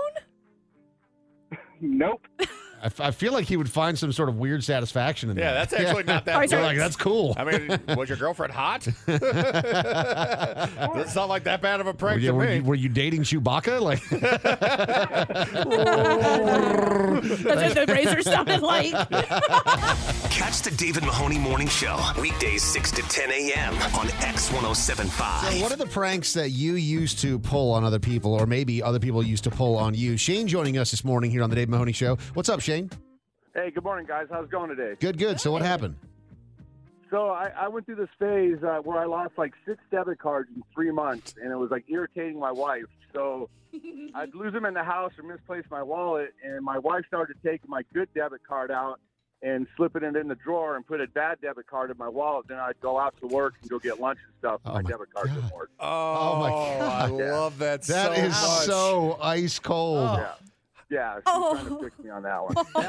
Nope. I, f- I feel like he would find some sort of weird satisfaction in that. Yeah, that's actually not that Sorry, You're sorry. like, that's cool. I mean, was your girlfriend hot? Doesn't sound like that bad of a Were prank you, to were, me. you, were you dating Chewbacca? Like, That's what the razor sounded like. Catch the Dave and Mahoney Morning Show weekdays six to ten a.m. on X one oh seven point five. so what are the pranks that you used to pull on other people, or maybe other people used to pull on you? Shane joining us this morning here on the Dave Mahoney Show. What's up, Shane? Hey, good morning, guys. How's it going today? Good, good. So what happened? So I, I went through this phase uh, where I lost like six debit cards in three months, and it was like irritating my wife. So I'd lose them in the house or misplace my wallet, and my wife started taking my good debit card out and slipping it in the drawer and put a bad debit card in my wallet. Then I'd go out to work and go get lunch and stuff. And Oh my, my debit card didn't work. Oh, my I God. love that, That so is much. so ice cold. Yeah, yeah. She's Oh. trying to fix me on that one.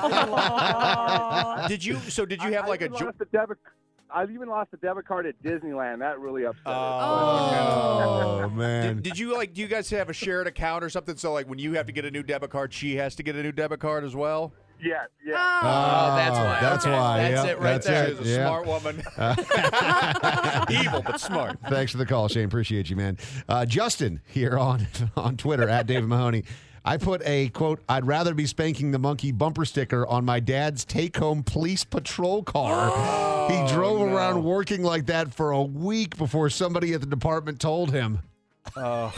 Did you? So did you have I, like I a? even Jo- lost a debit? I've even lost a debit card at Disneyland. That really upset me. Oh, man. Did, did you like? Do you guys have a shared account or something? So like, when you have to get a new debit card, she has to get a new debit card as well. Yeah, yeah. Oh, that's why. That's Okay. why. That's Yep, it right that's there. it. She's a Yep. smart woman. Evil but smart. Thanks for the call, Shane. Appreciate you, man. Uh, Justin here on on Twitter at David Mahoney. I put a quote, I'd rather be spanking the monkey bumper sticker on my dad's take home police patrol car. He drove around working like that for a week before somebody at the department told him. Oh.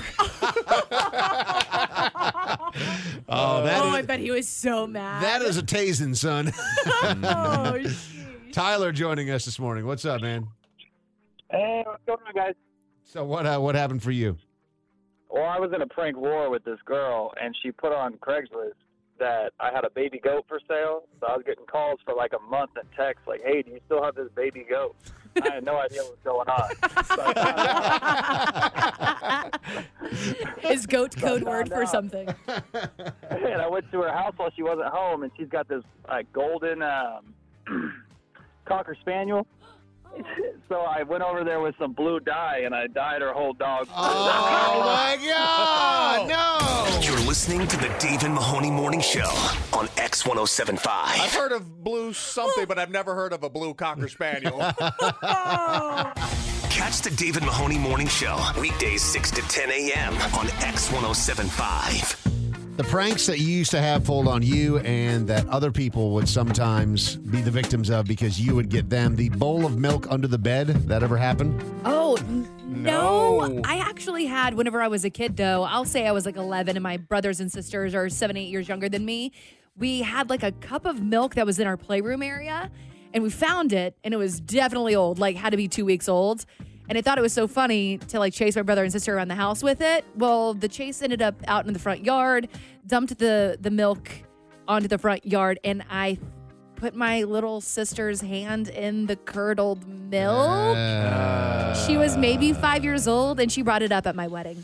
Oh, that oh, is I bet he was so mad. that is a tasing, son. oh, jeez. Tyler joining us this morning. What's up, man? Hey, what's going on, guys? So what uh, what happened for you? Well, I was in a prank war with this girl, and she put on Craigslist that I had a baby goat for sale. So I was getting calls for like a month and texts like, hey, do you still have this baby goat? I had no idea what was going on. So I Is goat code I word found for out. something? and I went to her house while she wasn't home, and she's got this like golden um, Cocker Spaniel. So I went over there with some blue dye, and I dyed her whole dog. Oh, my God. No. You're listening to the Dave and Mahoney Morning Show on X one oh seven point I've five. heard of blue something, but I've never heard of a blue Cocker Spaniel. Catch the Dave and Mahoney Morning Show weekdays six to ten a.m. on X one oh seven point five. The pranks that you used to have pulled on you and that other people would sometimes be the victims of because you would get them. The bowl of milk under the bed, that ever happened? Oh, no. No. I actually had, whenever I was a kid, though, I'll say I was like eleven and my brothers and sisters are seven, eight years younger than me. We had like a cup of milk that was in our playroom area and we found it and it was definitely old, like had to be two weeks old. And I thought it was so funny to like chase my brother and sister around the house with it. Well, the chase ended up out in the front yard, dumped the, the milk onto the front yard, and I put my little sister's hand in the curdled milk. Uh, She was maybe five years old, and she brought it up at my wedding.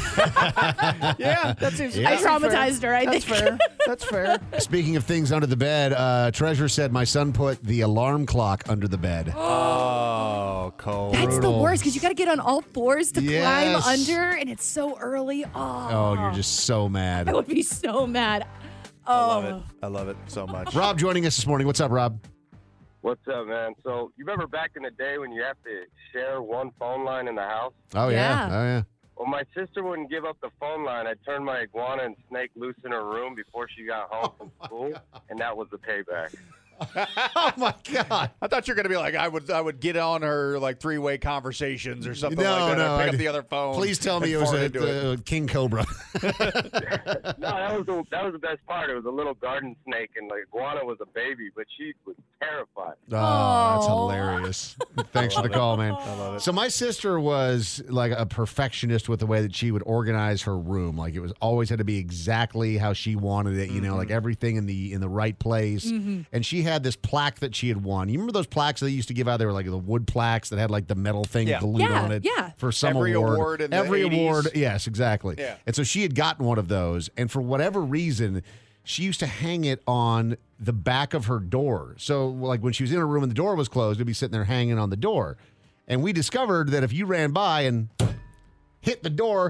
Yeah, that seems. Yeah. I that seems traumatized fair. her, I That's think. fair. That's fair. Speaking of things under the bed, uh, Treasure said my son put the alarm clock under the bed. Oh, cold. That's the Brutal. worst because you got to get on all fours to Yes. climb under, and it's so early. Oh, Oh, you're just so mad. I would be so mad. Oh, I love it. I love it so much. Rob joining us this morning. What's up, Rob? What's up, man? So, you remember back in the day when you have to share one phone line in the house? Oh, yeah. Yeah. Oh, yeah. Well, my sister wouldn't give up the phone line. I turned my iguana and snake loose in her room before she got home from school, and that was the payback. Oh, my God. I thought you were gonna be like I would. I would get on her like three way conversations or something No, like that. no, I'd pick I- up the other phone. Please tell me and it was fart a, into it. the King Cobra. No, that was the, that was the best part. It was a little garden snake, and the iguana was a baby, but she was terrified. Oh, that's Oh. hilarious. Thanks for the call, man. I love it. So my sister was like a perfectionist with the way that she would organize her room. Like it was always had to be exactly how she wanted it, you know, like everything in the in the right place. And she had this plaque that she had won. You remember those plaques they used to give out? They were like the wood plaques that had like the metal thing Yeah. glued Yeah, on it yeah. for some Every award. award in the Every eighties. award, yes, exactly. Yeah. And so she had gotten one of those, and for whatever reason, she used to hang it on the back of her door. So, like when she was in her room and the door was closed, it'd be sitting there hanging on the door. And we discovered that if you ran by and hit the door,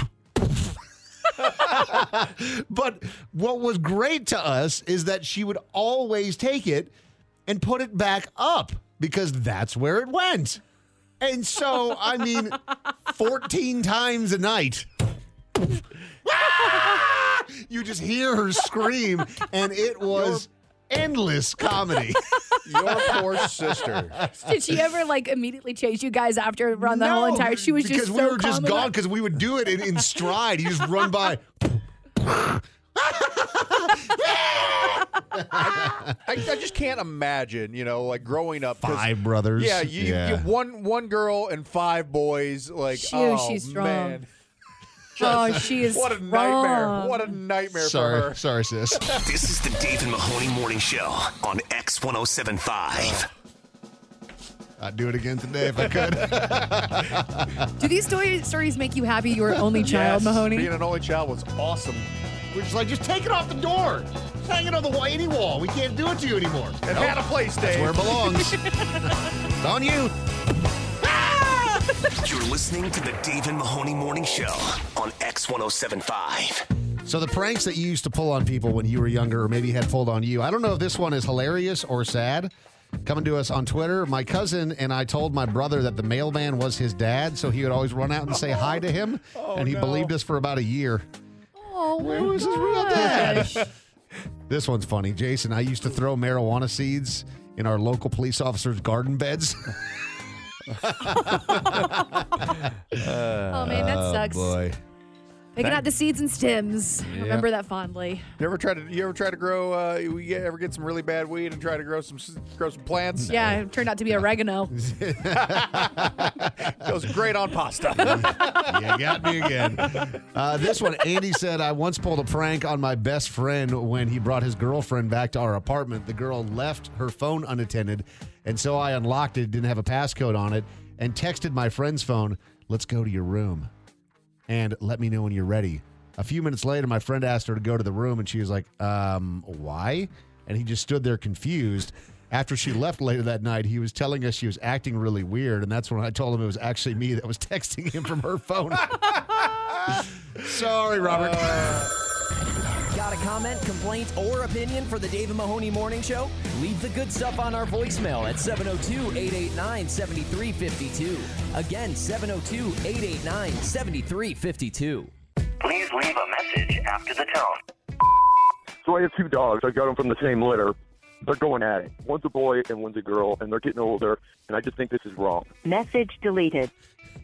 but what was great to us is that she would always take it and put it back up because that's where it went. And so, I mean, fourteen times a night. You just hear her scream, and it was endless comedy. Your poor sister. did she ever like immediately chase you guys after run the whole No, entire? She was just because so we were just calm gone about- because we would do it in, in stride. You just run by. I, I just can't imagine, you know, like growing up. 'cause- Five brothers. Yeah, you, Yeah. you one one girl and five boys. Like, She- oh she's strong. man, Oh, she is what a nightmare! strong. What a nightmare Sorry, for her. sorry, sis. This is the Dave and Mahoney Morning Show on X one oh seven point five. I'd do it again today if I could. Do these stories stories make you happy you were only child, Yes, Mahoney? Being an only child was awesome. We're just like, just take it off the door. Just hang it on the wall, any wall. We can't do it to you anymore. It had a place, Dave. That's where it belongs. It's on you. You're listening to the Dave and Mahoney Morning Show on X one oh seven point five. So the pranks that you used to pull on people when you were younger or maybe had pulled on you, I don't know if this one is hilarious or sad. Coming to us on Twitter, my cousin and I told my brother that the mailman was his dad, so he would always run out and say hi to him, and he no. believed us for about a year. Oh, my Where was his real dad? gosh. This one's funny. Jason, I used to throw marijuana seeds in our local police officers' garden beds. Oh man, that sucks. Boy. Picking out the seeds and stems. I Remember that fondly. You ever try to? You ever try to grow? Uh, you get- ever get some really bad weed and try to grow some grow some plants? Yeah, it turned out to be oregano. Goes great on pasta. You got me again. Uh, this one, Andy said, I once pulled a prank on my best friend when he brought his girlfriend back to our apartment. The girl left her phone unattended, and so I unlocked it, didn't have a passcode on it, and texted my friend's phone, let's go to your room, and let me know when you're ready. A few minutes later, my friend asked her to go to the room, and she was like, um, why? And he just stood there confused. After she left later that night, he was telling us she was acting really weird, and that's when I told him it was actually me that was texting him from her phone. Sorry, Robert. Got a comment, complaint, or opinion for the Dave and Mahoney Morning Show? Leave the good stuff on our voicemail at seven oh two, eight eight nine, seven three five two. Again, seven oh two, eight eight nine, seven three five two. Please leave a message after the tone. So I have two dogs. I got them from the same litter. They're going at it. One's a boy and one's a girl, and they're getting older, and I just think this is wrong. Message deleted.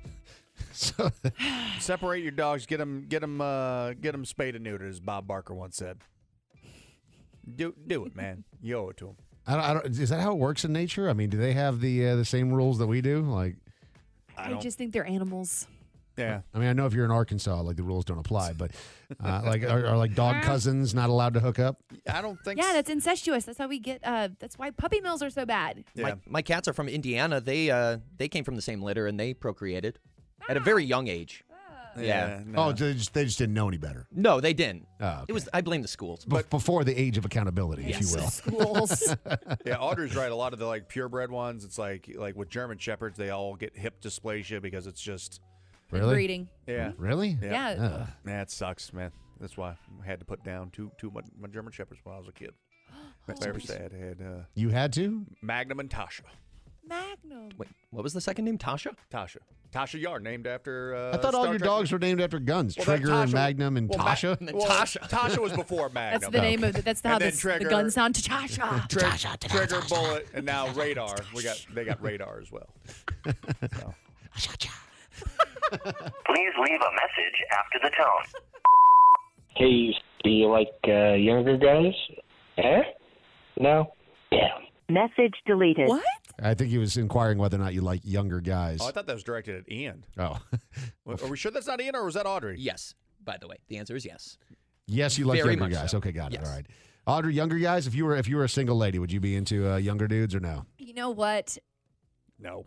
So, separate your dogs. Get them, get them, uh, get them spayed and neutered, as Bob Barker once said. Do do it, man. You owe it to them. I don't, I don't, is that how it works in nature? I mean, do they have the uh, the same rules that we do? Like, I, I just think they're animals. Yeah. I mean, I know if you're in Arkansas, like the rules don't apply, but uh, like are, are like dog cousins not allowed to hook up? I don't think. Yeah, that's incestuous. That's how we get. Uh, that's why puppy mills are so bad. Yeah. My, my cats are from Indiana. They uh they came from the same litter and they procreated at a very young age. Yeah. Oh, they just, they just didn't know any better. No, they didn't. Oh, okay. It was. I blame the schools. But before the age of accountability, if you will. Schools. Yeah, Audrey's right. A lot of the like purebred ones, it's like like with German shepherds, they all get hip dysplasia because it's just Really? Breeding. Yeah. Really? Yeah. Ugh. Man, it sucks, man. That's why I had to put down two two of my, my German shepherds when I was a kid. That's very sad. I had uh, You had to? Magnum and Tasha. Magnum. Wait, what was the second name? Tasha? Tasha. Tasha Yar, named after. Uh, I thought all Star your Trek. dogs were named after guns. Well, that Trigger and Tasha- Magnum and well, Ma- Tasha. well, Tasha. Tasha was before Magnum. That's the name of it. That's how And then this, Trigger- the guns sound. Tasha. Tri- Trigger, Bullet, and now Radar. We got they got Radar as well. So. Please leave a message after the tone. Hey, do you like uh, younger guys? Eh? No? Yeah. Message deleted. What? I think he was inquiring whether or not you like younger guys. Oh, I thought that was directed at Ian. Oh. Are we sure that's not Ian, or was that Audrey? Yes. By the way, the answer is yes. Yes, you like Very younger much guys. so. Okay, got it. Yes. All right. Audrey, younger guys, if you were if you were a single lady, would you be into uh, younger dudes or no? You know what? No.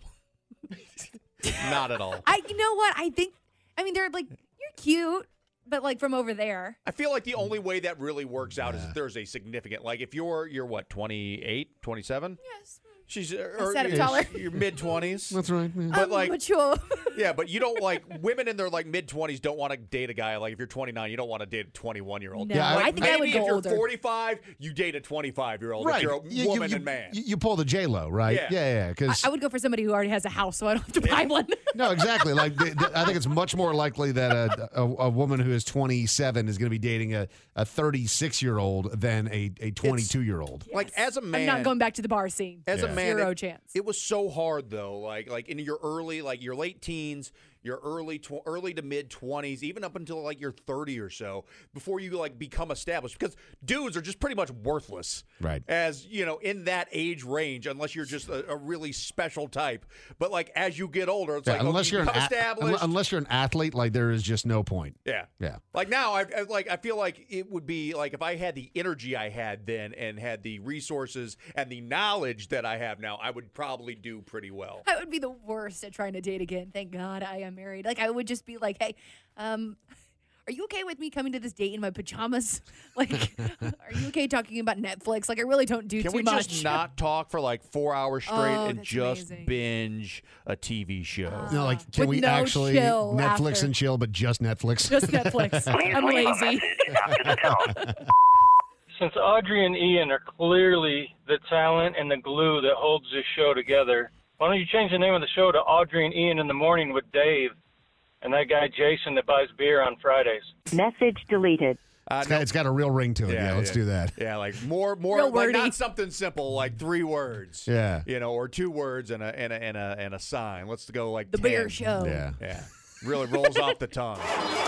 Not at all. I. You know what? I think. I mean, they're like you're cute, but like from over there. I feel like the only way that really works out is if there's a significant, like if you're you're what twenty-eight, twenty-seven? Yes. She's I or, said it you're, taller. you're mid twenties. That's right. Yeah. But I'm like mature. yeah, but you don't like women in their like mid twenties don't want to date a guy like if you're twenty-nine, you don't want to date a twenty-one year old. No, Yeah, like, I think maybe I would if go you're older. forty-five, you date a twenty-five year old. Right. If you're a You- you- woman you, and man. You, you pull the J Lo, right? Yeah. yeah, yeah. Because I, I would go for somebody who already has a house, so I don't have to buy one. no, exactly. Like the, the, I think it's much more likely that a, a, a woman who is twenty-seven is going to be dating a a thirty-six year old than a a twenty-two year old. Like as a man, I'm not going back to the bar scene. As a Yeah. man, Zero it, chance. it was so hard though. Like like in your early, like your late teens, your early tw- early to mid twenties, even up until like you're thirty or so, before you like become established. Because dudes are just pretty much worthless, Right. As you know, in that age range, unless you're just a, a really special type. But like as you get older, it's Yeah, like unless okay, you're you an become a- established. unless you're an athlete, like there is just no point. Yeah. Yeah. Like now, I, I like. I feel like it would be like if I had the energy I had then, and had the resources and the knowledge that I have now, I would probably do pretty well. I would be the worst at trying to date again. Thank God I am married. Like I would just be like, hey, um, are you okay with me coming to this date in my pajamas? Like, are you okay talking about Netflix? Like I really don't do Can too we much. just not talk for like four hours straight Oh, and that's just amazing. binge a T V show? No, like can With we no actually chill Netflix after. and chill, but just Netflix? Just Netflix. Please I'm leave a lazy. message after the tone. Since Audrey and Ian are clearly the talent and the glue that holds this show together, why don't you change the name of the show to Audrey and Ian in the Morning with Dave and that guy Jason that buys beer on Fridays? Message deleted. Uh, It's got, it's got a real ring to it. Yeah, let's do that. Yeah, like more, more, Real like wordy. not something simple, like three words. Yeah. you know, or two words and a and a and a, and a sign. Let's go like The ten. beer show. Yeah. Yeah, really rolls off the tongue.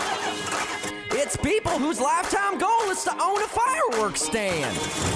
It's people whose lifetime goal is to own a fireworks stand.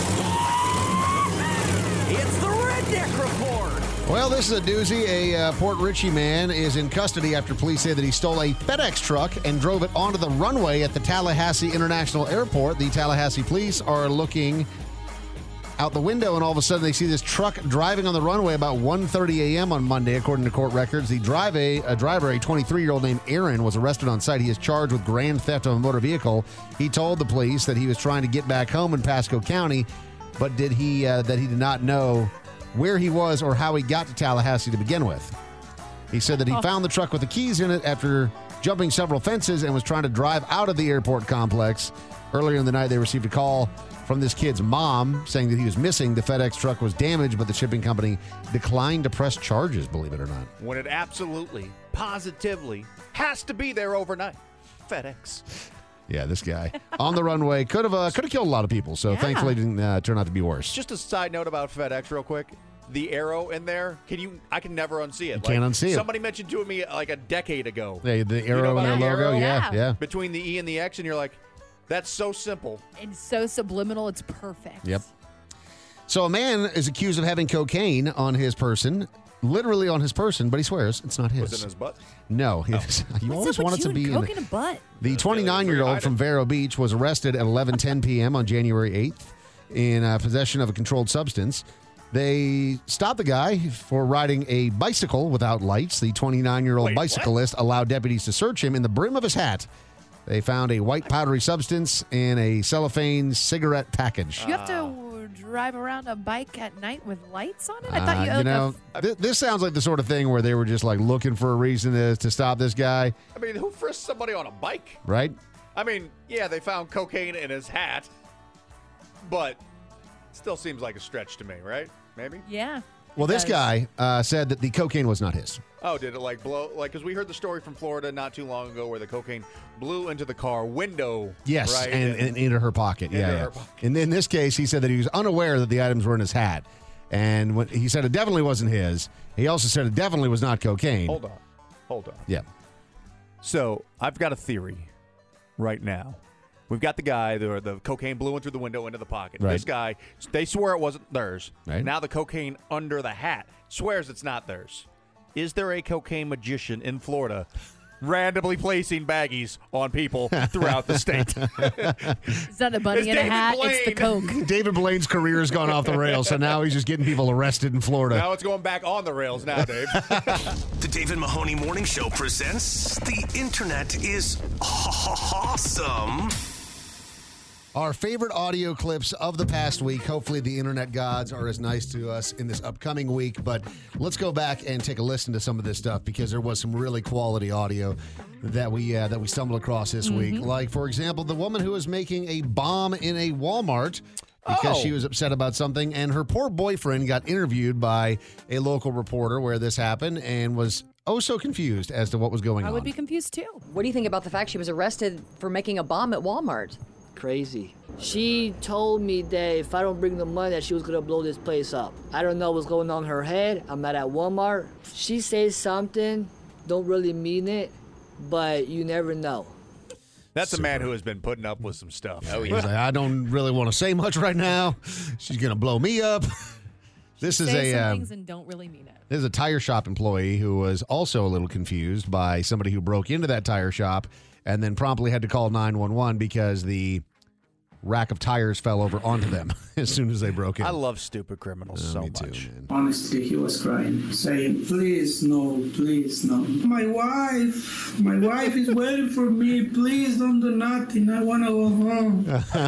It's the Redneck Report. Well, this is a doozy. A uh, Port Richey man is in custody after police say that he stole a FedEx truck and drove it onto the runway at the Tallahassee International Airport. The Tallahassee police are looking out the window, and all of a sudden they see this truck driving on the runway about one thirty a.m. on Monday, according to court records. The drive a, a driver, a twenty-three-year-old named Aaron, was arrested on site. He is charged with grand theft of a motor vehicle. He told the police that he was trying to get back home in Pasco County, but did he uh, that he did not know where he was or how he got to Tallahassee to begin with. He said that he Oh. found the truck with the keys in it after jumping several fences and was trying to drive out of the airport complex. Earlier in the night, they received a call from this kid's mom saying that he was missing. The FedEx truck was damaged, but the shipping company declined to press charges, believe it or not. When it absolutely, positively has to be there overnight. FedEx. Yeah, this guy on the runway could have uh, could have killed a lot of people, so Yeah. thankfully it didn't uh, turn out to be worse. Just a side note about FedEx, real quick. the arrow in there, can you? I can never unsee it. You can't unsee it. Somebody mentioned to me like a decade ago. Yeah, the You know arrow in about their the logo. arrow? Yeah, yeah. Between the E and the X, and you're like, that's so simple. And so subliminal, it's perfect. Yep. So a man is accused of having cocaine on his person, literally on his person, but he swears it's not his. Was it in his butt? No. he- You What's always up want with it to you be and in coke in a butt? The twenty-nine-year-old from Vero Beach was arrested at eleven ten p.m. on January eighth in uh, possession of a controlled substance. They stopped the guy for riding a bicycle without lights. The twenty-nine-year-old Wait, bicyclist allowed deputies to search him in the brim of his hat. They found a white powdery substance in a cellophane cigarette package. You have to drive around a bike at night with lights on it? I thought Uh, you, you like, know, th- this sounds like the sort of thing where they were just like looking for a reason to, to stop this guy, I mean, who frisks somebody on a bike? right? I mean, yeah, they found cocaine in his hat, but still seems like a stretch to me, right? Maybe? Yeah. Well, this does. guy uh, said that the cocaine was not his. Oh, did it like blow? Like, because we heard the story from Florida not too long ago where the cocaine blew into the car window. Yes, right? and, and into her pocket. Into yeah, her yeah. pocket. And in this case, he said that he was unaware that the items were in his hat. And when, he said it definitely wasn't his. He also said it definitely was not cocaine. Hold on. Hold on. Yeah. So I've got a theory right now. We've got the guy, the, the cocaine blew in through the window into the pocket. Right. This guy, they swear it wasn't theirs. Right. Now the cocaine under the hat swears it's not theirs. Is there a cocaine magician in Florida randomly placing baggies on people throughout the state? It's not a bunny It's in a David hat. It's the Blaine. coke. David Blaine's career has gone off the rails, so now he's just getting people arrested in Florida. Now it's going back on the rails now, Dave. The David Mahoney Morning Show presents The Internet is Awesome. Our favorite audio clips of the past week. Hopefully the internet gods are as nice to us in this upcoming week. But let's go back and take a listen to some of this stuff because there was some really quality audio that we uh, that we stumbled across this week. Like, for example, the woman who was making a bomb in a Walmart because Oh. she was upset about something, and her poor boyfriend got interviewed by a local reporter where this happened and was oh so confused as to what was going I on. would be confused too. What do you think about the fact she was arrested for making a bomb at Walmart? Crazy. She told me that if I don't bring the money that she was gonna blow this place up. I don't know what's going on in her head. I'm not at Walmart. She says something, don't really mean it, but you never know. That's a man who has been putting up with some stuff. Oh, He's like, I don't really want to say much right now. She's going to blow me up. This is Say a some um, things and don't really mean it. this is a tire shop employee who was also a little confused by somebody who broke into that tire shop and then promptly had to call nine one one because the rack of tires fell over onto them as soon as they broke in. I love stupid criminals so me much. too, man. Honestly, he was crying, saying, please, no, please, no. My wife, my wife is waiting for me. Please don't do nothing. I want to go home.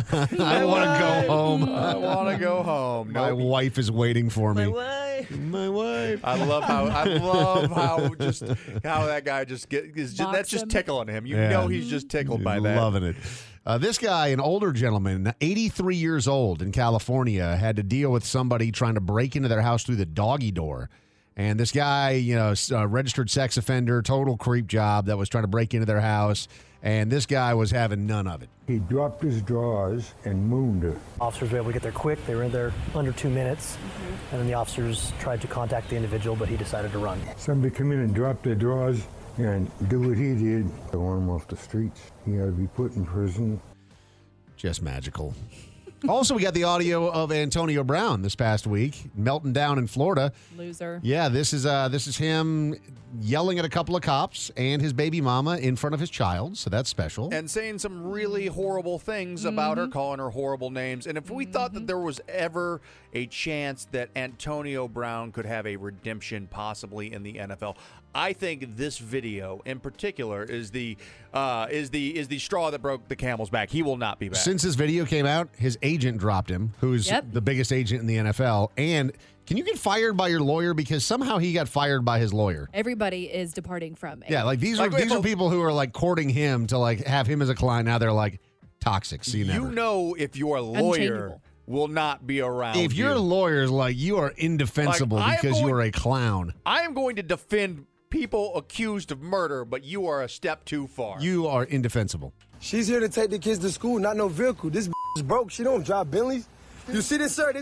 I want to go home. I want to go home. My Nope. wife is waiting for me. wife. My wife. I love how I love how just how that guy just get is just, Mocks that's just him. tickling him. You Yeah. know he's just tickled by that. Loving it. Uh, this guy, an older gentleman, eighty-three years old in California, had to deal with somebody trying to break into their house through the doggy door. And this guy, you know, s- uh, registered sex offender, total creep job that was trying to break into their house. And this guy was having none of it. He dropped his drawers and mooned her. Officers were able to get there quick. They were in there under two minutes. And then the officers tried to contact the individual, but he decided to run. Somebody come in and drop their drawers and do what he did. I want him off the streets. He ought to be put in prison. Just magical. Also, we got the audio of Antonio Brown this past week, melting down in Florida. Loser. Yeah, this is uh, this is him yelling at a couple of cops and his baby mama in front of his child, so that's special. And saying some really horrible things about her, calling her horrible names. And if we thought that there was ever a chance that Antonio Brown could have a redemption possibly in the N F L, I think this video in particular is the uh, is the is the straw that broke the camel's back. He will not be back. Since this video came out, his agent dropped him, who's Yep. the biggest agent in the N F L. And can you get fired by your lawyer? Because somehow he got fired by his lawyer. Everybody is departing from it. Yeah, like these Like, are these wait, are people who are like courting him to like have him as a client. Now they're like toxic. See you never. you know if your lawyer Unchangeable. will not be around. If your you. lawyer is like, you are indefensible Like, I am because you going- are a clown. I am going to defend people accused of murder, but you are a step too far. You are indefensible. She's here to take the kids to school, not no vehicle. This is broke. She don't drive Bentleys. You see this, sir? This is a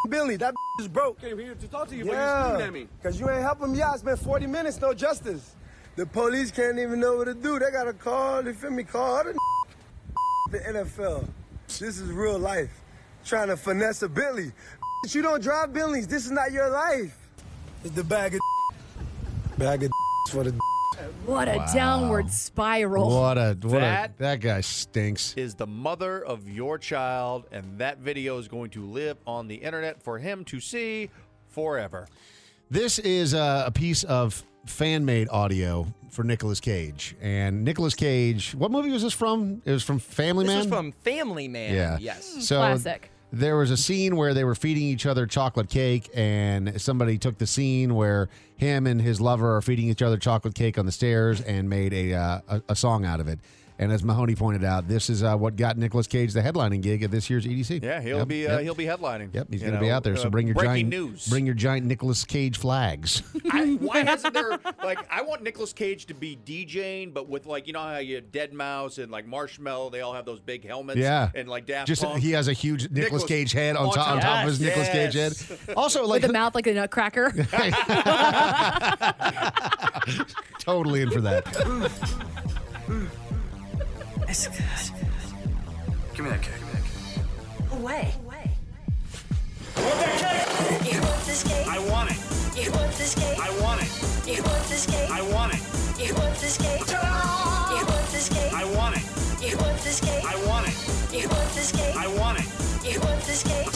Billy, that is broke. Came here to talk to you, Yeah, but you're screaming at me. because you ain't helping me out. I spent forty minutes, no justice. The police can't even know what to do. They got to call, you feel me, call other the N F L. This is real life. Trying to finesse a Billy. You don't drive Billys. This is not your life. It's the bag of bag of for the What a Wow. downward spiral. What a what That- a, that guy stinks. Is the mother of your child, and that video is going to live on the internet for him to see forever. This is a, a piece of fan-made audio for Nicolas Cage. And Nicolas Cage, what movie was this from? It was from Family This Man? was from Family Man. Yeah. Yes. So Classic. there was a scene where they were feeding each other chocolate cake, and somebody took the scene where him and his lover are feeding each other chocolate cake on the stairs and made a uh, a, a song out of it. And as Mahoney pointed out, this is uh, what got Nicolas Cage the headlining gig at this year's E D C. Yeah, he'll Yep, be uh, yep. he'll be headlining. Yep, he's You going to be know, out there. So uh, bring your breaking giant news. bring your giant Nicolas Cage flags. I, why hasn't there like I want Nicolas Cage to be DJing, but with like you know how you have Dead Mouse and like Marshmallow, they all have those big helmets. Yeah, and like Daft Just Punk. he has a huge Nicolas Nicolas- Cage head on on top, on top of his top. Nicolas Cage head. Yes. Also, like With a mouth like a nutcracker. totally in for that. It's good. Give me that cake. Give me that cake. Away. Away. I want that cake. You want this cake? I want it. You want this cake? I want it. You want this cake? I want it. You want this cake? Ta-da! You want this cake? I want it. You want this cake? I want it. You want this cake? I want it. You want this cake?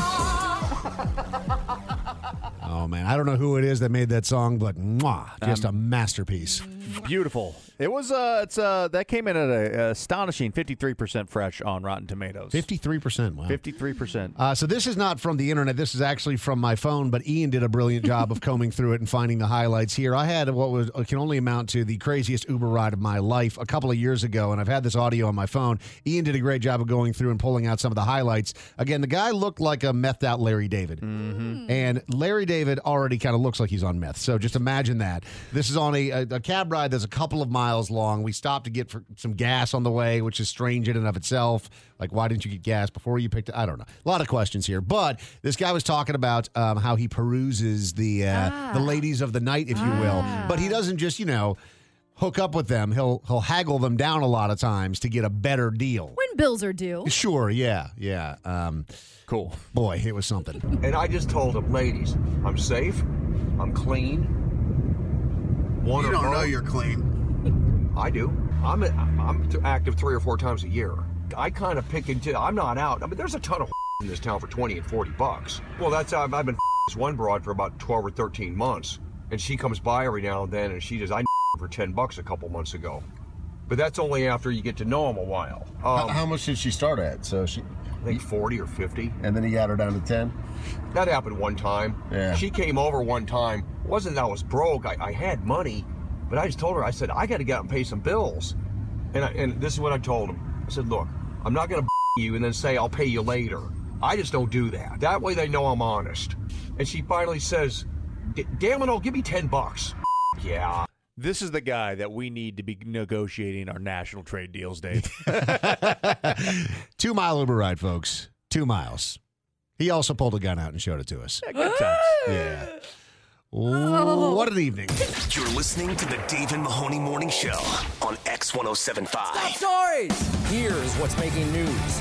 Ta-da! Oh man, I don't know who it is that made that song, but mwah, just Um, a masterpiece. Beautiful. It was uh it's uh that came in at a astonishing fifty-three percent fresh on Rotten Tomatoes. fifty-three percent. Wow. fifty-three percent. Uh, so this is not from the internet. This is actually from my phone, but Ian did a brilliant job of combing through it and finding the highlights here. I had what was can only amount to the craziest Uber ride of my life a couple of years ago, and I've had this audio on my phone. Ian did a great job of going through and pulling out some of the highlights. Again, the guy looked like a methed out Larry David. Mm-hmm. And Larry David already kind of looks like he's on meth. So just imagine that. This is on a, a, a cab ride that's a couple of miles long. We stopped to get for some gas on the way, which is strange in and of itself. Like, why didn't you get gas before you picked it? I don't know. A lot of questions here. But this guy was talking about um, how he peruses the uh, Ah. the ladies of the night, if you will. But he doesn't just, you know, hook up with them. He'll he'll haggle them down a lot of times to get a better deal. When bills are due. Sure, yeah, yeah. Um, cool. Boy, it was something. And I just told them, ladies, I'm safe, I'm clean. One You or don't both. know you're clean. I do. I'm a, I'm th- active three or four times a year. I kind of pick into. I'm not out. I mean, there's a ton of in this town for twenty and forty bucks. Well, that's I've, I've been this one broad for about twelve or thirteen months, and she comes by every now and then, and she does. I for ten bucks a couple months ago, but that's only after you get to know them a while. how, Um, how much did she start at? So she, I think forty or fifty. and then he got her down to ten. That happened one time. Yeah. She came over one time. It wasn't that I was broke. I, I had money, but I just told her, I said, I got to get out and pay some bills. And I, and this is what I told him. I said, look, I'm not going to you and then say I'll pay you later. I just don't do that. That way they know I'm honest. And she finally says, damn it all, give me ten bucks. Yeah. This is the guy that we need to be negotiating our national trade deals, Dave. Two mile Uber ride, folks. Two miles. He also pulled a gun out and showed it to us. Yeah, good times. Yeah. What an evening. You're listening to the Dave and Mahoney Morning Show on X one oh seven point five. Stories. Here's what's making news.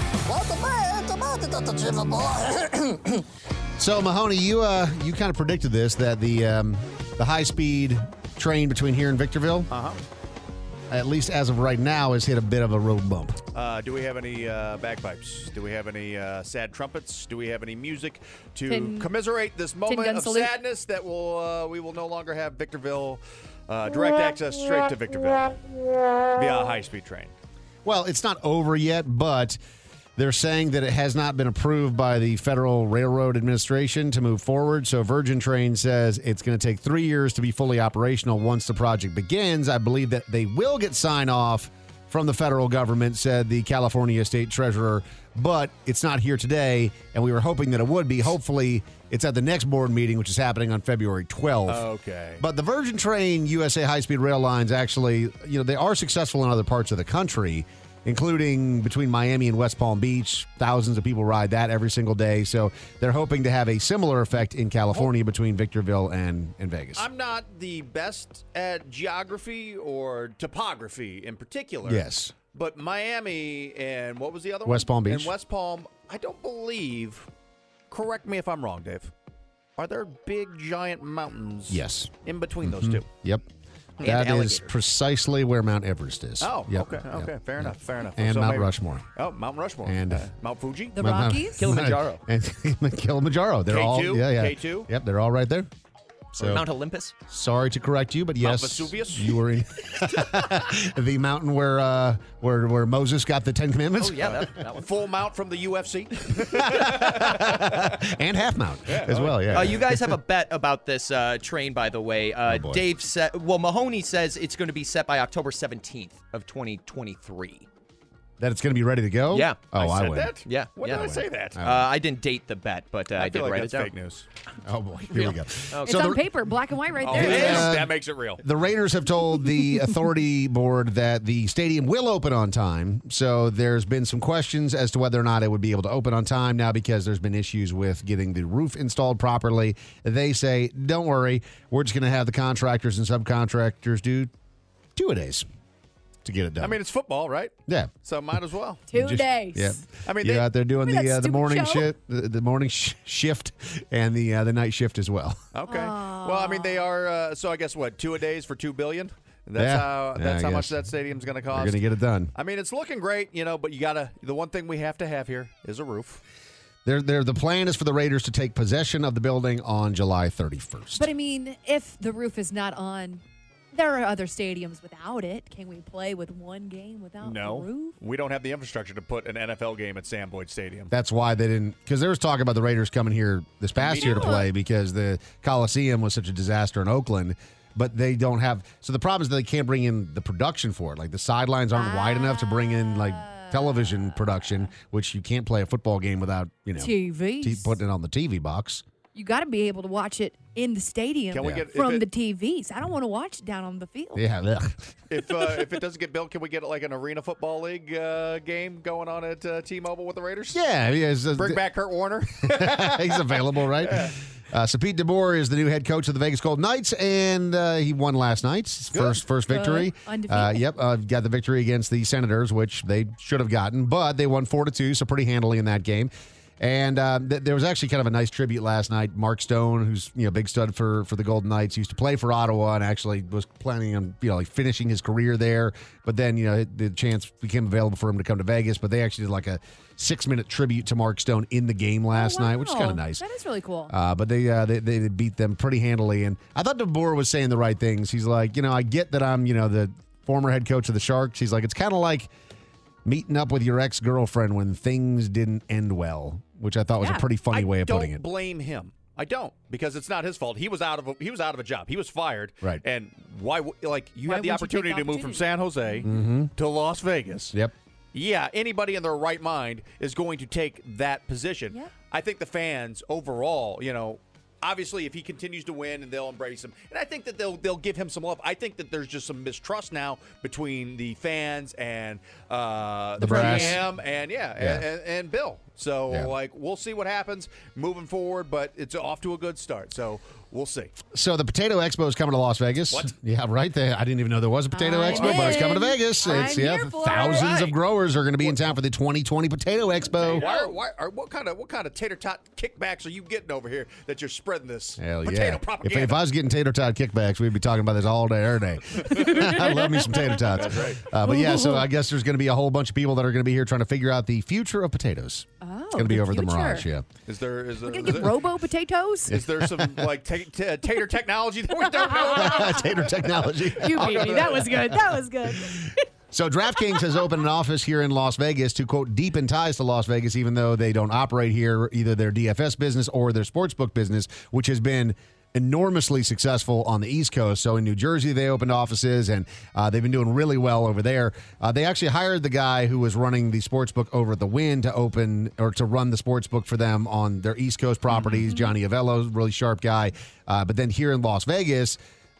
So Mahoney, you uh, you kind of predicted this that the um, the high speed train between here and Victorville, Uh-huh. at least as of right now, has hit a bit of a road bump. Uh, do we have any uh, bagpipes? Do we have any uh, sad trumpets? Do we have any music to Tin- commemorate this moment gun of salute? sadness that will uh, we will no longer have Victorville uh, direct access straight to Victorville via a high-speed train? Well, it's not over yet, but they're saying that it has not been approved by the Federal Railroad Administration to move forward. So Virgin Train says it's going to take three years to be fully operational once the project begins. I believe that they will get sign off from the federal government, said the California State Treasurer, but it's not here today, and we were hoping that it would be. Hopefully, it's at the next board meeting, which is happening on February twelfth. Okay. But the Virgin Train U S A high-speed rail lines actually, you know, they are successful in other parts of the country. including between Miami and West Palm Beach. Thousands of people ride that every single day. So they're hoping to have a similar effect in California between Victorville and, and Vegas. I'm not the best at geography or topography in particular. Yes. But Miami and what was the other West one? Palm Beach. And West Palm, I don't believe, correct me if I'm wrong, Dave, are there big, giant mountains Yes. in between those Mhm. two? Yep. And That is alligators. precisely where Mount Everest is. Oh, Yep. okay, Yep. okay, fair Yep. enough, fair enough. And So Mount maybe- Rushmore. Oh, Mount Rushmore. And, uh, Mount Fuji? The Mount- Rockies? Kilimanjaro. And Kilimanjaro. They're K all two? yeah, yeah. K two? Yep, they're all right there. So Mount Olympus. sorry to correct you, but Mount yes, Vesuvius? you were in the mountain where uh, where where Moses got the Ten Commandments. Oh, yeah, that, that one. Full mount from the U F C? and half mount Yeah, as oh, well. Yeah. Uh, you guys have a bet about this uh, train, by the way. Uh, Oh, boy. Dave said, well, Mahoney says it's going to be set by October seventeenth of twenty twenty-three. that it's going to be ready to go. Yeah. Oh, I I, said would. that? Yeah. When yeah. did I say that? Uh, I didn't date the bet, but uh, I, I did feel like write that's it down. fake news. Oh boy. Here we go. It's So on the- paper, black and white right Oh, there. it is? Uh, That makes it real. The Raiders have told the authority board that the stadium will open on time. So there's been some questions as to whether or not it would be able to open on time now because there's been issues with getting the roof installed properly. They say, don't worry, we're just going to have the contractors and subcontractors do two a days to get it done. I mean, it's football, right? yeah. So might as well. Two Just- days. Yeah. I mean, You're they- out there doing Remember the that uh, the stupid morning show? shift, the, the morning sh- shift, and the uh, the night shift as well. Okay. Well, I mean, they are. Uh, so I guess what two a days for two billion. That's Yeah. how. Yeah, That's I how much guess. that stadium's going to They're cost. going to get it done. I mean, it's looking great, you know, but you gotta. The one thing we have to have here is a roof. They're, they're, the plan is for the Raiders to take possession of the building on July thirty-first. But I mean, if the roof is not on, there are other stadiums without it. Can we play with one game without No, the roof? we don't have the infrastructure to put an N F L game at Sam Boyd Stadium. That's why they didn't, because there was talk about the Raiders coming here this past year to play because the Coliseum was such a disaster in Oakland, but they don't have. So the problem is that they can't bring in the production for it. Like the sidelines aren't wide enough to bring in like television production, which you can't play a football game without you know T Vs. t- putting it on the T V box. You got to be able to watch it in the stadium Can we get- if from it- the T Vs. I don't want to watch it down on the field. Yeah, ugh. if uh, if it doesn't get built, can we get like an Arena Football League uh, game going on at uh, T-Mobile with the Raiders? yeah. yeah it's- it's- Bring back Kurt Warner. He's available, right? Uh, so Pete DeBoer is the new head coach of the Vegas Golden Knights, and uh, he won last night. His first first Good. victory. Undefeated. Uh, yep, uh, got the victory against the Senators, which they should have gotten, but they won four to two, so pretty handily in that game. And uh, th- there was actually kind of a nice tribute last night. Mark Stone, who's you know big stud for for the Golden Knights, used to play for Ottawa and actually was planning on you know like finishing his career there. But then you know the chance became available for him to come to Vegas. But they actually did like a six minute tribute to Mark Stone in the game last night, which is kind of Wow. nice. That is really cool. Uh, but they, uh, they they beat them pretty handily, and I thought DeBoer was saying the right things. He's like, you know, I get that I'm, you know, the former head coach of the Sharks. He's like, it's kind of like meeting up with your ex girlfriend when things didn't end well, which I thought was Yeah. a pretty funny I way of don't putting it. blame him. I don't, because it's not his fault. He was out of a, he was out of a job. He was fired. Right. And why? w- Like you Why had the wouldn't you take opportunity the to move from opportunity? San Jose Mm-hmm. to Las Vegas. Yep. Yeah, anybody in their right mind is going to take that position. Yeah. I think the fans overall, you know, obviously if he continues to win and they'll embrace him, and I think that they'll they'll give him some love. I think that there's just some mistrust now between the fans and uh, The brass. G M and yeah, Yeah. And, and, and Bill. So Yeah. like we'll see what happens moving forward, but it's off to a good start. So we'll see. So the Potato Expo is coming to Las Vegas. What? Yeah, right there. I didn't even know there was a Potato I'm Expo, but it's coming to in. Vegas. I'm It's yeah, here for thousands it. of growers are going to be in town for the twenty twenty Potato Expo. Why, are, why are, what kind of what kind of tater tot kickbacks are you getting over here that you're spreading this Hell potato yeah! If, propaganda? if I was getting tater tot kickbacks, we'd be talking about this all day, every day. I love me some tater tots. That's right. Uh, but yeah, so I guess there's going to be a whole bunch of people that are going to be here trying to figure out the future of potatoes. Oh, it's going to be the over the future. Mirage, yeah. Is there is there, We're is gonna get there, robo potatoes. is there some like ta- ta- tater technology that we don't know about? Tater technology. You beat me. That was good. That was good. So DraftKings has opened an office here in Las Vegas to, quote, deepen ties to Las Vegas, even though they don't operate here, either their D F S business or their sportsbook business, which has been enormously successful on the East Coast. So in New Jersey, they opened offices, and uh, they've been doing really well over there. Uh, they actually hired the guy who was running the sportsbook over at the Wynn to open or to run the sportsbook for them on their East Coast properties. Mm-hmm. Johnny Avello, really sharp guy. Uh, but then here in Las Vegas,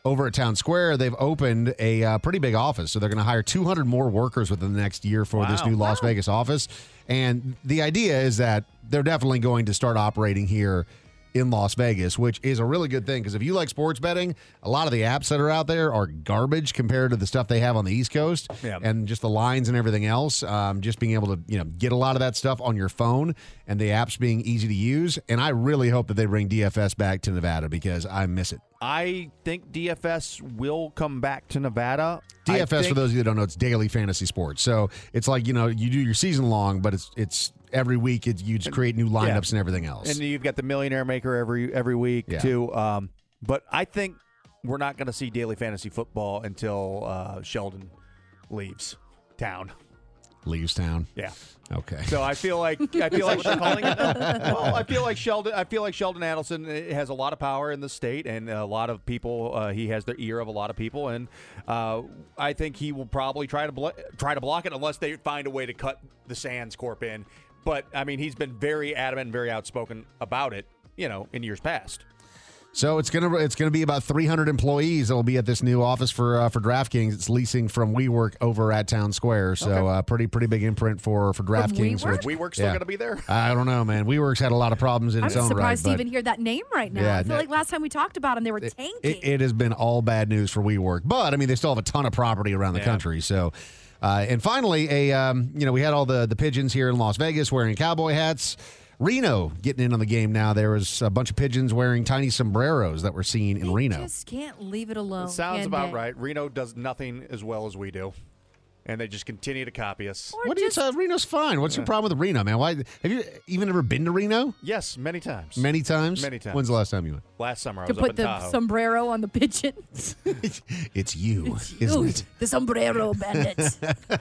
over at Town Square, they've opened a uh, pretty big office. So they're going to hire two hundred more workers within the next year for Wow. this new Las Vegas office. And the idea is that they're definitely going to start operating here in Las Vegas, which is a really good thing because if you like sports betting, a lot of the apps that are out there are garbage compared to the stuff they have on the East Coast Yeah. and just the lines and everything else. Um, just being able to, you know, get a lot of that stuff on your phone and the apps being easy to use. And I really hope that they bring D F S back to Nevada because I miss it. I think D F S will come back to Nevada. D F S, I think, for those of you that don't know, it's daily fantasy sports. So it's like, you know, you do your season long, but it's it's every week it, you just create new lineups Yeah. and everything else. And you've got the Millionaire Maker every every week Yeah. too. Um, but I think we're not going to see daily fantasy football until uh, Sheldon leaves town. Leaves town. Yeah. Okay. So I feel like I feel like calling it. Well, I feel like Sheldon. I feel like Sheldon Adelson has a lot of power in the state, and a lot of people. Uh, he has the ear of a lot of people, and uh, I think he will probably try to blo- try to block it unless they find a way to cut the Sands Corp in. But I mean, he's been very adamant and very outspoken about it. You know, in years past. So it's gonna it's gonna be about three hundred employees that will be at this new office for uh, for DraftKings. It's leasing from WeWork over at Town Square. So Okay. uh, pretty pretty big imprint for for DraftKings. WeWork? which- WeWork's still yeah. gonna be there? I don't know, man. WeWork's had a lot of problems in I'm its own right. surprised to but even hear that name right now. Yeah, I feel no- like last time we talked about them, they were tanking. It, it has been all bad news for WeWork, but I mean they still have a ton of property around the Yeah. country. So, uh, and finally, a um, you know we had all the the pigeons here in Las Vegas wearing cowboy hats. Reno getting in on the game now. There was a bunch of pigeons wearing tiny sombreros that were seen in Reno. Just can't leave it alone. Sounds can about they? right. Reno does nothing as well as we do, and they just continue to copy us. What do you say? Reno's fine. What's your problem with Reno, man? Why have you even ever been to Reno? Yes, many times. Many times. Many times. When's the last time you went? Last summer I To was put up in the Tahoe. sombrero on the pigeons. It's you, Ooh, isn't it? the sombrero bandit.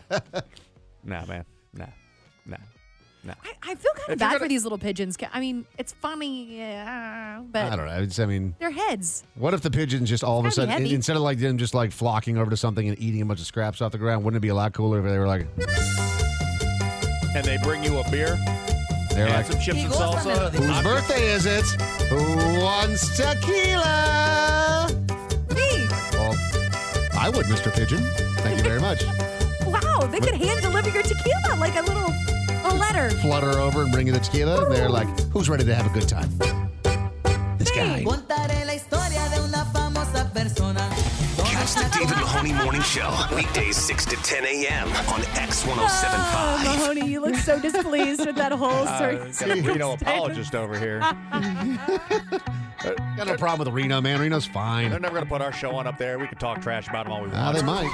Nah, man. Nah. Nah. Nah. I, I feel kind If of you're bad gonna- for these little pigeons. I mean, it's funny, yeah, but I don't know. It's, I mean, their heads. what if the pigeons just all of a It's gotta sudden, be heavy. instead of like them just like flocking over to something and eating a bunch of scraps off the ground, wouldn't it be a lot cooler if they were like, And they bring you a beer, they're and like, some chips and salsa. whose birthday is it? Who wants tequila? Me. Well, I would, Mister Pigeon. Thank you very much. Wow, they could hand deliver your tequila like a little a letter. Flutter over and bring you the tequila. They're like, who's ready to have a good time? This guy. Contaré la historia de una famosa persona. Catch the David Mahoney Morning Show. Weekdays six to ten a.m. on X one oh seven Oh, point five. Mahoney, you look so displeased with that whole story. Uh, got a Reno apologist over here. Got no problem with Reno, man. Reno's fine. They're never going to put our show on up there. We can talk trash about them all we want. Ah, they might.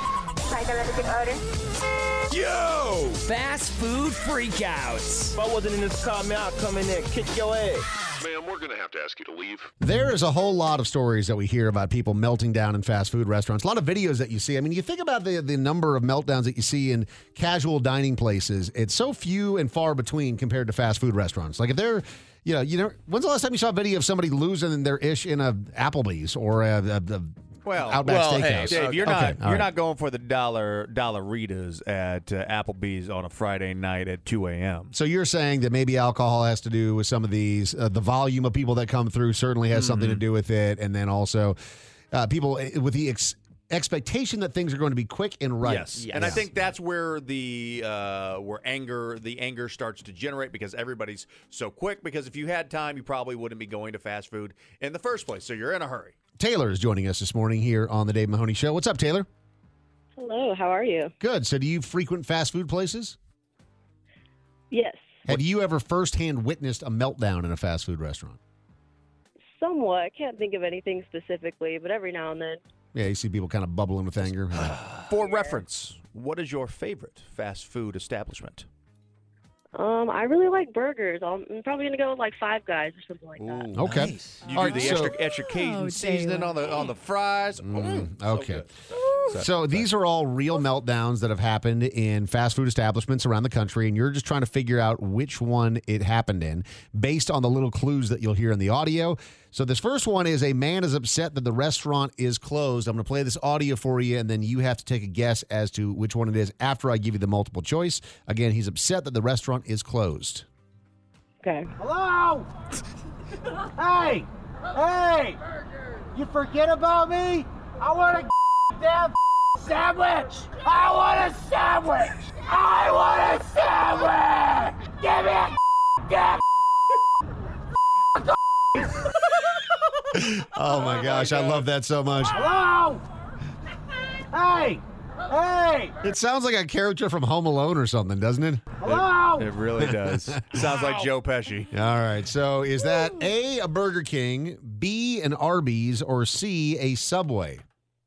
Yo! Fast food freakouts. If I wasn't in this car, man, I'd come in there and kick your ass. Ma'am, we're going to have to ask you to leave. There is a whole lot of stories that we hear about people melting down in fast food restaurants. A lot of videos that you see. I mean, you think about the, the number of meltdowns that you see in casual dining places. It's so few and far between compared to fast food restaurants. Like if they're, you know, you know, when's the last time you saw a video of somebody losing their ish in a Applebee's or a, a, a Well, Outback well, Steakhouse? hey, Dave, you're Okay, not all you're right. not going for the dollar dollaritas at uh, Applebee's on a Friday night at two a.m. So you're saying that maybe alcohol has to do with some of these, uh, the volume of people that come through certainly has something to do with it, and then also uh, people uh, with the ex- expectation that things are going to be quick and right. Yes. and I think that's where the uh, where anger the anger starts to generate because everybody's so quick. Because if you had time, you probably wouldn't be going to fast food in the first place. So you're in a hurry. Taylor is joining us this morning here on the Dave Mahoney Show. What's up, Taylor? Hello, how are you? Good. So do you frequent fast food places? Yes, Have you ever firsthand witnessed a meltdown in a fast food restaurant? somewhat. I can't think of anything specifically, but every now and then. Yeah, you see people kind of bubbling with anger. For reference, what is your favorite fast food establishment? Um, I really like burgers. I'm probably gonna go with like Five Guys or something like that. Okay. You do All right, the so- extra extra Cajun Oh, seasoning on the on the fries. Mm, so Okay. good. So these are all real meltdowns that have happened in fast food establishments around the country, and you're just trying to figure out which one it happened in based on the little clues that you'll hear in the audio. So this first one is a man is upset that the restaurant is closed. I'm going to play this audio for you, and then you have to take a guess as to which one it is after I give you the multiple choice. Again, he's upset that the restaurant is closed. Okay. Hello? Hey! Hey! You forget about me? I want a damn sandwich! I want a sandwich! I want a sandwich! Give me a damn Oh my gosh, I love that so much. Hello? Hey! Hey! It sounds like a character from Home Alone or something, doesn't it? Hello? It really does. Sounds like Joe Pesci. All right, so is that A, a Burger King, B, an Arby's, or C, a Subway?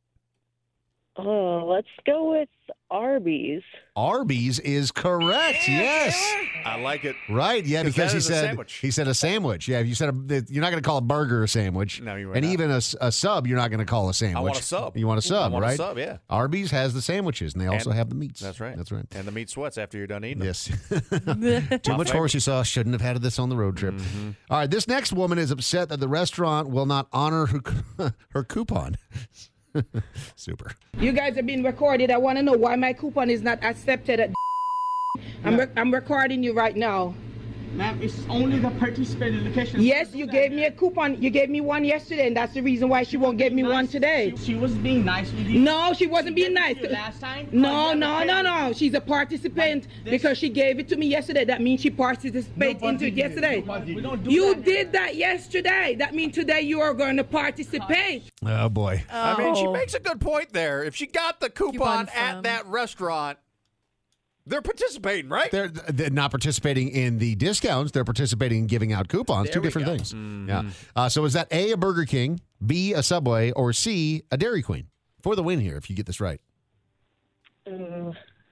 Oh, let's go with Arby's. Arby's is correct. Yes. I like it. Right. Yeah, 'Cause because that he is a said sandwich. he said a sandwich. Yeah, if you said a, you're not going to call a burger a sandwich. No, you were And not. even a, s- a sub, you're not going to call a sandwich. I want a sub. You want a sub, I want a right? sub, yeah. Arby's has the sandwiches, and they also And- have the meats. That's right. That's right. And the meat sweats after you're done eating them. Yes. Too much horsey sauce. Shouldn't have had this on the road trip. Mm-hmm. All right. This next woman is upset that the restaurant will not honor her her coupon. Super. You guys are being recorded. I want to know why my coupon is not accepted at I'm, re- I'm recording you right now. Ma'am, it's only the participating locations. Yes, you gave me a coupon. You gave me one yesterday, and that's the reason why she won't give me one today. She, she was being nice with you. No, she wasn't being nice. Last time? No, Oh, no, yeah, no, okay. no. She's a participant this- because she gave it to me yesterday. That means she participated Nobody into it did. yesterday. Nobody We don't do You that. did that yesterday. That means today you are going to participate. Oh boy. I mean, she Oh. makes a good point there. If she got the coupon, Coupon at from- that restaurant, they're participating, right? They're, they're not participating in the discounts. They're participating in giving out coupons. There Two we different go. things. Mhm. Yeah. Uh, so is that A, a Burger King, B, a Subway, or C, a Dairy Queen? For the win here, if you get this right. Uh,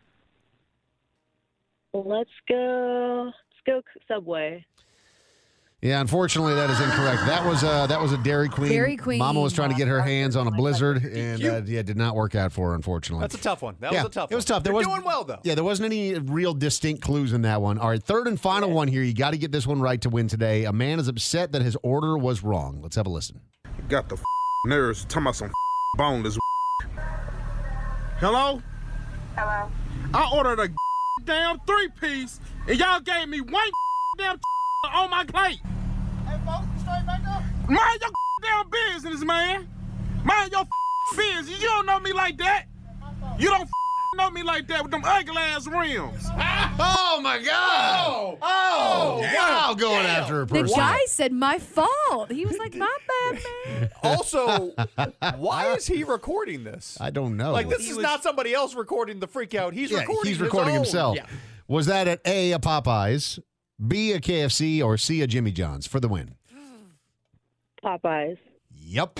let's go. Let's go Subway. Yeah, unfortunately, that is incorrect. That was uh, that was a Dairy Queen. Dairy Queen. Mama was trying to get her hands on a Blizzard, and uh, yeah, it did not work out for her, unfortunately. That's a tough one. That yeah, was a tough one. It was tough. There You're was doing well, though. Yeah, there wasn't any real distinct clues in that one. All right, third and final one here. You got to get this one right to win today. A man is upset that his order was wrong. Let's have a listen. Got the nerves talking about some boneless. Hello? Hello. I ordered a damn three piece, and y'all gave me one damn on my plate. Hey, folks, straight back up. Mind your damn business, man. Mind your business. You don't know me like that. You don't know me like that with them ugly ass rims. Oh my God! Oh, oh wow! Going damn. after a The person. guy said, my fault. He was like, my bad, man. Also, why is he recording this? I don't know. Like, this is not somebody else recording the freak out. He's Yeah, recording he's his recording own. himself. Yeah. Was that at A, a Popeyes, B, a K F C, or C, a Jimmy John's for the win? Popeyes. Yep.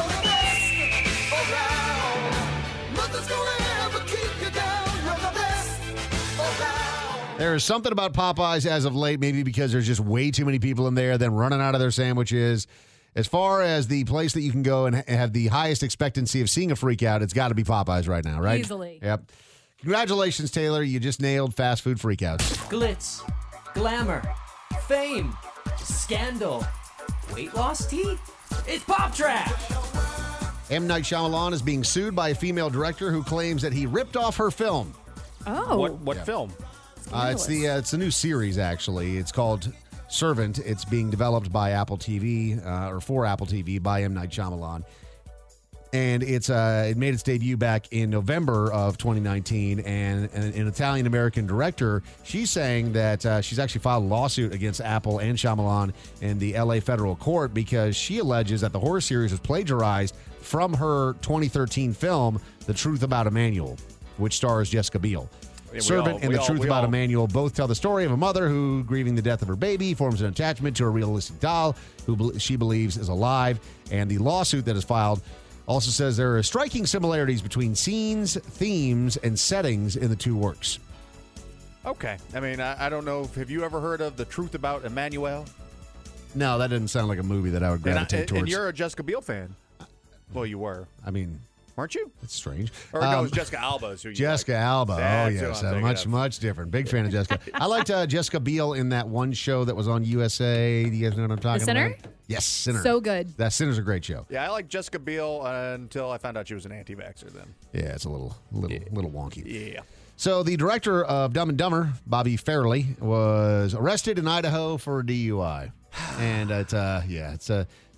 There is something about Popeyes as of late, maybe because there's just way too many people in there, then running out of their sandwiches. As far as the place that you can go and ha- have the highest expectancy of seeing a freak out, it's got to be Popeyes right now, right? Easily. Yep. Congratulations, Taylor. You just nailed fast food freakouts. Glitz, glamour, fame, scandal, weight loss tea. It's pop trash. M. Night Shyamalan is being sued by a female director who claims that he ripped off her film. Oh. What, what Yeah. film? Uh, it's the uh, it's a new series, actually. It's called Servant. It's being developed by Apple T V, uh, or for Apple T V by M. Night Shyamalan. And it's uh, it made its debut back in November of twenty nineteen. And, and an Italian-American director, she's saying that uh, she's actually filed a lawsuit against Apple and Shyamalan in the L A federal court because she alleges that the horror series was plagiarized from her twenty thirteen film, The Truth About Emmanuel, which stars Jessica Biel. we Servant all- and we The all- Truth we About all- Emmanuel both tell the story of a mother who, grieving the death of her baby, forms an attachment to a realistic doll who bel- she believes is alive. And the lawsuit that is filed also says there are striking similarities between scenes, themes, and settings in the two works. Okay. I mean, I, I don't know. If, have you ever heard of The Truth About Emmanuel? No, that doesn't sound like a movie that I would And, I, gravitate and, towards. and you're a Jessica Biel fan. Well, you were. I mean, weren't you? It's strange. Or no, it Um, was Jessica Alba. Is who you Jessica like. Alba. Oh, That's who yes. I'm Uh, thinking much, of. much different. Big fan of Jessica. I liked uh, Jessica Biel in that one show that was on U S A. Do you guys know what I'm talking Sinner? about? Yes, Sinner. So good. That Sinner's a great show. Yeah, I like Jessica Biel uh, until I found out she was an anti-vaxxer then. Yeah, it's a little, little, little wonky. Yeah. So the director of Dumb and Dumber, Bobby Farrelly, was arrested in Idaho for a D U I, and it's uh, yeah, it's a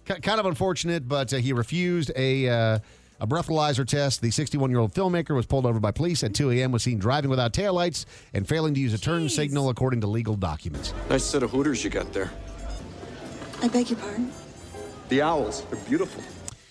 K- kind of unfortunate, but uh, he refused a uh, a breathalyzer test. The sixty-one-year-old filmmaker was pulled over by police at two a.m., was seen driving without taillights and failing to use a turn signal according to legal documents. Nice set of Hooters you got there. I beg your pardon? The owls, they're beautiful.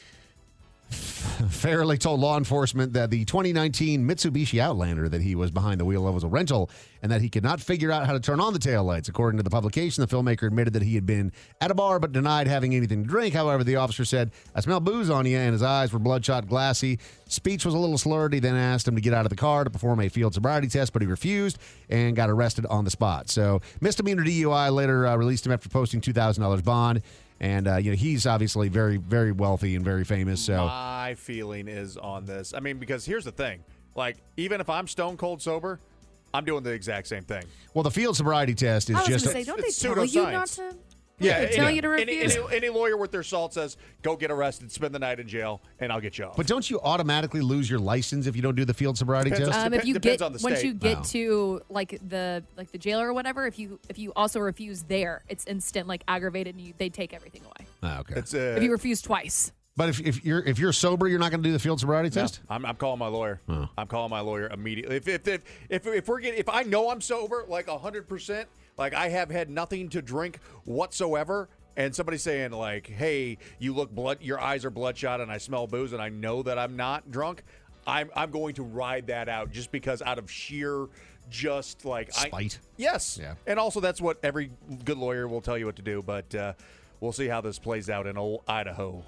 Fairley told law enforcement that the twenty nineteen Mitsubishi Outlander that he was behind the wheel of was a rental and that he could not figure out how to turn on the taillights. According to the publication, the filmmaker admitted that he had been at a bar but denied having anything to drink. However, the officer said, "I smell booze on you," and his eyes were bloodshot, glassy. Speech was a little slurred. He then asked him to get out of the car to perform a field sobriety test, but he refused and got arrested on the spot. So misdemeanor D U I, later uh, released him after posting two thousand dollars bond. And, uh, you know, he's obviously very, very wealthy and very famous. So my feeling is on this. I mean, because here's the thing. Like, even if I'm stone cold sober, I'm doing the exact same thing. Well, the field sobriety test is I was just... going to say, don't they tell you not to? Yeah, they tell any, you to refuse? Any, any, any lawyer with their salt says, go get arrested, spend the night in jail, and I'll get you off. But don't you automatically lose your license if you don't do the field sobriety Depends test? on- Um, if you Depends get on the once state. you get Wow. to like the like the jail or whatever, if you if you also refuse there, it's instant like aggravated, and you, they take everything away. Ah, okay. It's, uh, If you refuse twice, But if, if you're if you're sober, you're not going to do the field sobriety No, test? I'm, I'm calling my lawyer. Oh. I'm calling my lawyer immediately. If if if if, if we're getting, if I know I'm sober, like hundred percent, like I have had nothing to drink whatsoever, and somebody's saying like, "Hey, you look blood, your eyes are bloodshot, and I smell booze, and I know that I'm not drunk," I'm I'm going to ride that out just because out of sheer just like Spite. I, yes. Yeah. And also that's what every good lawyer will tell you what to do. But uh, we'll see how this plays out in old Idaho.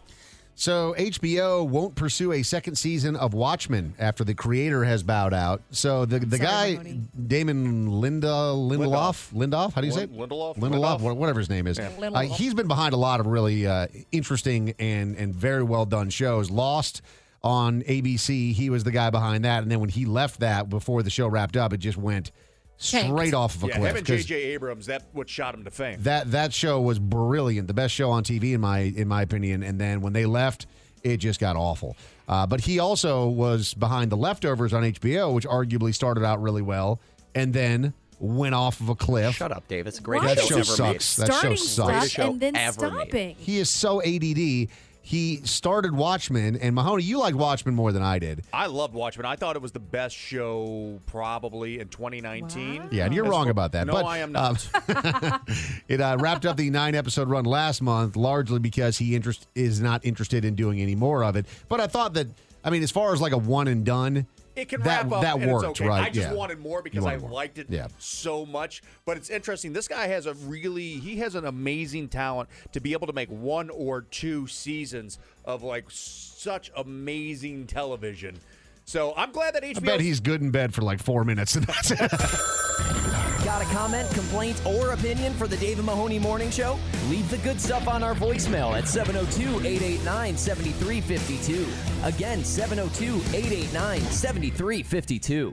So H B O won't pursue a second season of Watchmen after the creator has bowed out. So the the Sorry, guy, Mahoney. Damon Linda Lindelof, Lindelof, how do you say it? Lin- Lindelof? Lindelof, Lindelof? whatever his name is. Yeah. Uh, Lindelof. he's been behind a lot of really uh, interesting and and very well done shows. Lost on A B C, he was the guy behind that, and then when he left that before the show wrapped up, it just went straight Tanked. off of a Yeah, cliff. him and J 'cause J Abrams, that what shot him to fame. That that show was brilliant, the best show on T V in my in my opinion. And then when they left, it just got awful. Uh, but he also was behind The Leftovers on H B O, which arguably started out really well, and then went off of a cliff. Shut up, Dave. It's a great Why show. is That he show Never made. sucks. That show starting sucks. stuff show and then ever made. stopping. He is so A D D. He started Watchmen, and Mahoney, you liked Watchmen more than I did. I loved Watchmen. I thought it was the best show probably in twenty nineteen. Yeah, and you're As wrong far- about that. No, but, I am not. um, it uh, wrapped up the nine-episode run last month, largely because he interest is not interested in doing any more of it. But I thought that, I mean, as far as like a one and done, It can that wrap up that and worked, it's okay. right? I just Yeah. wanted more because You I wanted more. liked it Yeah. so much. But it's interesting. This guy has a really he has an amazing talent to be able to make one or two seasons of like such amazing television. So I'm glad that H B O. I bet he's good in bed for like four minutes. And that's it. Got a comment, complaint, or opinion for the Dave and Mahoney Morning Show? Leave the good stuff on our voicemail at seven oh two, eight eight nine, seven three five two. Again, seven oh two, eight eight nine, seven three five two.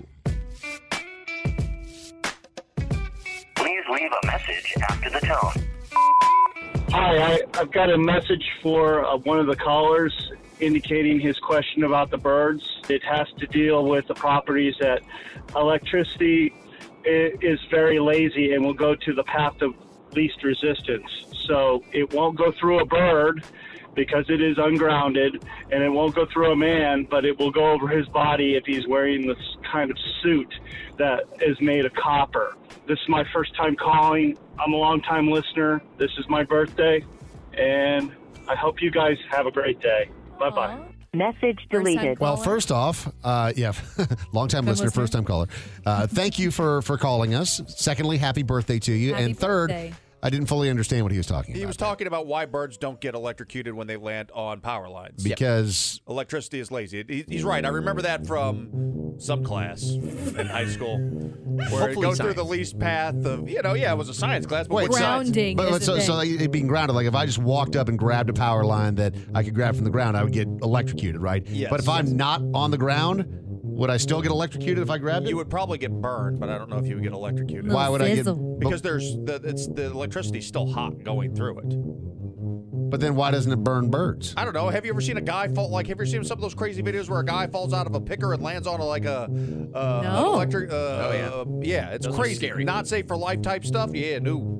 Please leave a message after the tone. Hi, I, I've got a message for uh, one of the callers indicating his question about the birds. It has to deal with the properties that electricity i- is very lazy and will go to the path of least resistance. So it won't go through a bird because it is ungrounded, and it won't go through a man, but it will go over his body if he's wearing this kind of suit that is made of copper. This is my first time calling. I'm a long-time listener. This is my birthday, and I hope you guys have a great day. Bye-bye. Message deleted. Well, first off, uh, yeah, long-time listener, listener. first-time caller. Uh, thank you for for calling us. Secondly, happy birthday to you. Happy and third, birthday. I didn't fully understand what he was talking He about. was talking about why birds don't get electrocuted when they land on power lines. Because Electricity is lazy. He- He's right. I remember that from some class in high school where it Hopefully goes through the science. least path of, you know, yeah, it was a science class, but Wait, what so- science? Grounding But, is but the so, so thing. like, it being grounded, like if I just walked up and grabbed a power line that I could grab from the ground, I would get electrocuted, right? Yes. But if I'm not on the ground, would I still get electrocuted if I grabbed it? You would probably get burned, but I don't know if you would get electrocuted. Why would I get? Sizzle. Because there's the it's the electricity's still hot going through it. But then why doesn't it burn birds? I don't know. Have you ever seen a guy fall? Like, have you ever seen some of those crazy videos where a guy falls out of a picker and lands on a, like a uh, No. an electric? Uh, Oh, yeah. uh, yeah, it's Those are crazy. scary. Not safe for life type stuff. Yeah, no.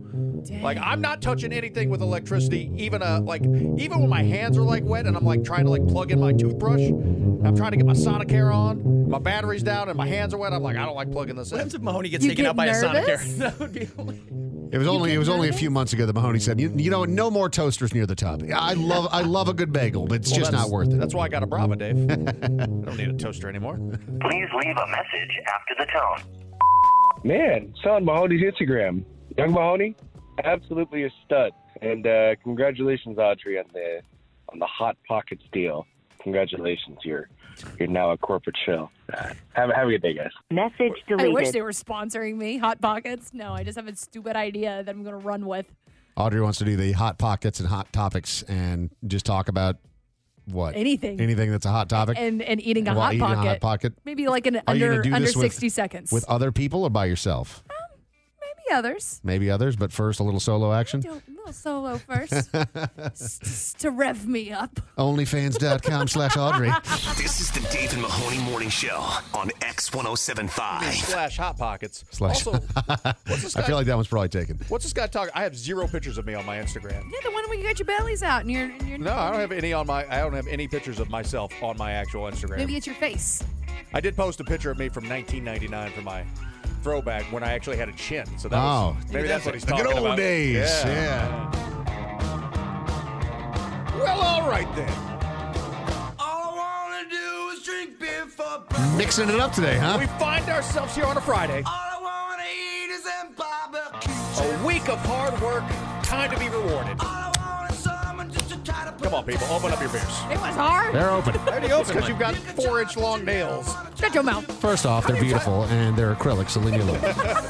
Like, I'm not touching anything with electricity, even uh, like even when my hands are like wet and I'm like trying to like plug in my toothbrush. I'm trying to get my Sonicare on, my battery's down, and my hands are wet. I'm like, I don't like plugging this in. What happens if Mahoney gets You taken get out by nervous? a Sonicare? That would be. It was only it was only a few months ago that Mahoney said, you, you know, no more toasters near the top. I love I love a good bagel, but it's Well, just that's- not worth it. That's why I got a Brava, Dave. I don't need a toaster anymore. Please leave a message after the tone. Man, saw on Mahoney's Instagram. Young Mahoney, absolutely a stud. And uh, congratulations, Audrey, on the on the Hot Pockets deal. Congratulations, you're you're now a corporate shill. Uh, have, have a good day, guys. Message I deleted. wish they were sponsoring me. Hot Pockets. No, I just have a stupid idea that I'm going to run with. Audrey wants to do the hot pockets and hot topics and just talk about what? Anything. Anything that's a hot topic. And and eating a, While hot, eating a pocket. hot pocket. Maybe like an Are you under gonna do under this with- sixty seconds. With other people or by yourself? Maybe others. Maybe others, but first a little solo action. Do a little solo first. S- s- to rev me up. Onlyfans.com slash Audrey. This is the Dave and Mahoney Morning Show on X ten seventy-five. Slash Hot Pockets. Slash. Also, what's this I guy, feel like that one's probably taken. what's this guy talking? I have zero pictures of me on my Instagram. Yeah, the one where you got your bellies out and you're, and you're No, I don't have any on my. I don't have any pictures of myself on my actual Instagram. Maybe it's your face. I did post a picture of me from nineteen ninety-nine for my throwback when I actually had a chin. So that Oh. was maybe that's what he's The talking good old about. days, Yeah. yeah. Well, all right then. Mixing it up today, huh? We find ourselves here on a Friday. A week of hard work, time to be rewarded. Come on, people, open up your beers. It was hard. They're open. Already open because you've got four-inch long nails. Shut your mouth. First off, they're beautiful and they're acrylic, so leave me alone.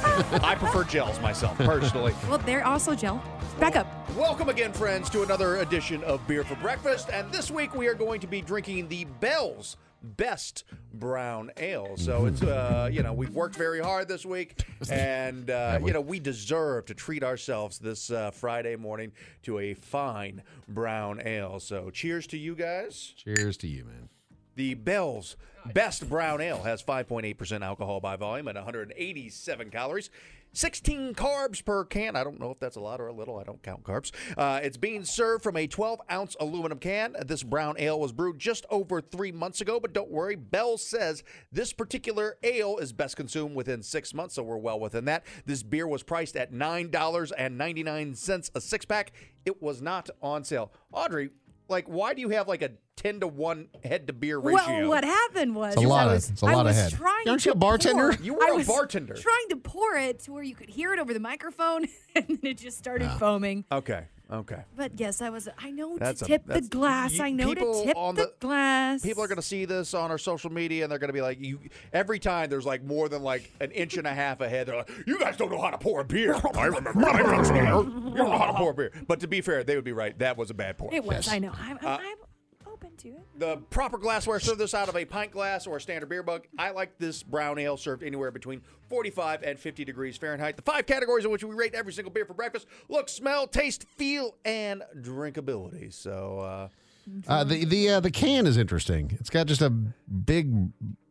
I prefer gels myself, personally. Well, they're also gel. Back up. Welcome again, friends, to another edition of Beer for Breakfast. And this week we are going to be drinking the Bell's Best Brown Ale. So it's, uh, you know, we've worked very hard this week. And, uh, you know, we deserve to treat ourselves this uh, Friday morning to a fine brown ale. So cheers to you guys. Cheers to you, man. The Bell's Best Brown Ale has five point eight percent alcohol by volume and one hundred eighty-seven calories. sixteen carbs per can. I don't know if that's a lot or a little. I don't count carbs. Uh, it's being served from a twelve-ounce aluminum can. This brown ale was brewed just over three months ago, but don't worry. Bell says this particular ale is best consumed within six months, so we're well within that. This beer was priced at nine dollars and ninety-nine cents a six-pack. It was not on sale. Audrey, like, why do you have like a ten to one head to beer ratio? Well, what happened was It's a lot I of- was, it's a I lot of was head. trying Aren't to you a bartender? pour- You were I a was bartender. Trying to pour it to where you could hear it over the microphone, and then it just started Ah. foaming. Okay, okay. But yes, I was. I know That's to a- tip the that's- glass. you- I know people to tip on the, the- glass. People are going to see this on our social media, and they're going to be like, "You." Every time there's like more than like an inch and a half ahead, they're like, "You guys don't know how to pour a beer." I remember. I remember. You don't know how to pour a beer. But to be fair, they would be right. That was a bad pour. It was. I know. I'm, I'm, Uh, I'm open to it. The proper glassware, serve this out of a pint glass or a standard beer mug. I like this brown ale served anywhere between forty-five and fifty degrees Fahrenheit. The five categories in which we rate every single beer for breakfast: look, smell, taste, feel, and drinkability. So, uh, Uh, the the uh, the can is interesting. It's got just a big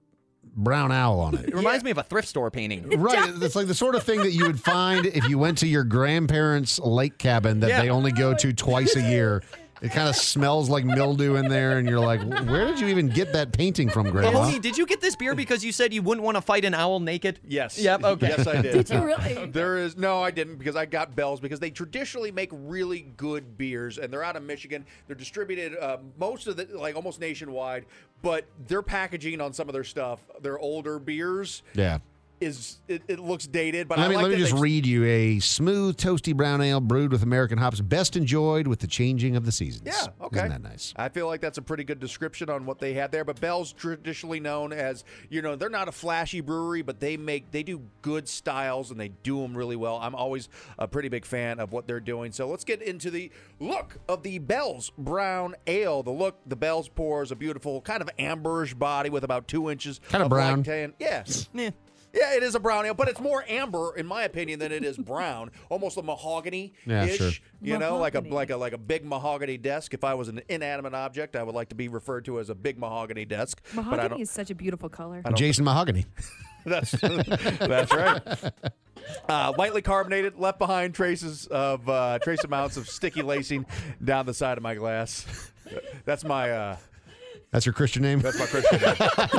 brown owl on it. It reminds me of a thrift store painting. Right. It's like the sort of thing that you would find if you went to your grandparents' lake cabin that Yeah. they only go to twice a year. It kind of smells like mildew in there, and you're like, where did you even get that painting from, Grandma? Mahoney, did you get this beer because you said you wouldn't want to fight an owl naked? yes. Yep, okay. Yes, I did. Did you really? There is no, I didn't because I got Bell's because they traditionally make really good beers and they're out of Michigan. They're distributed uh, most of the like almost nationwide, but their packaging on some of their stuff, their older beers, Yeah. is it, it looks dated. But Let I me, like let me that just they- read you a smooth, toasty brown ale brewed with American hops, best enjoyed with the changing of the seasons. Yeah, okay. Isn't that nice? I feel like that's a pretty good description on what they had there. But Bell's traditionally known as, you know, they're not a flashy brewery, but they make they do good styles and they do them really well. I'm always a pretty big fan of what they're doing. So let's get into the look of the Bell's Brown Ale. The look, the Bell's pours a beautiful kind of amberish body with about two inches Kind of black brown. tan. Yeah. Yeah. Yeah, it is a brown ale, but it's more amber, in my opinion, than it is brown. Almost a mahogany-ish. Yeah, sure. You know, like a Mahogany. like a like a big mahogany desk. If I was an inanimate object, I would like to be referred to as a big mahogany desk. but I Mahogany don't. is such a beautiful color. Jason Mahogany. That's that's right. Uh, lightly carbonated, left behind traces of uh, trace amounts of sticky lacing down the side of my glass. That's my. Uh, That's your Christian name? That's my Christian name.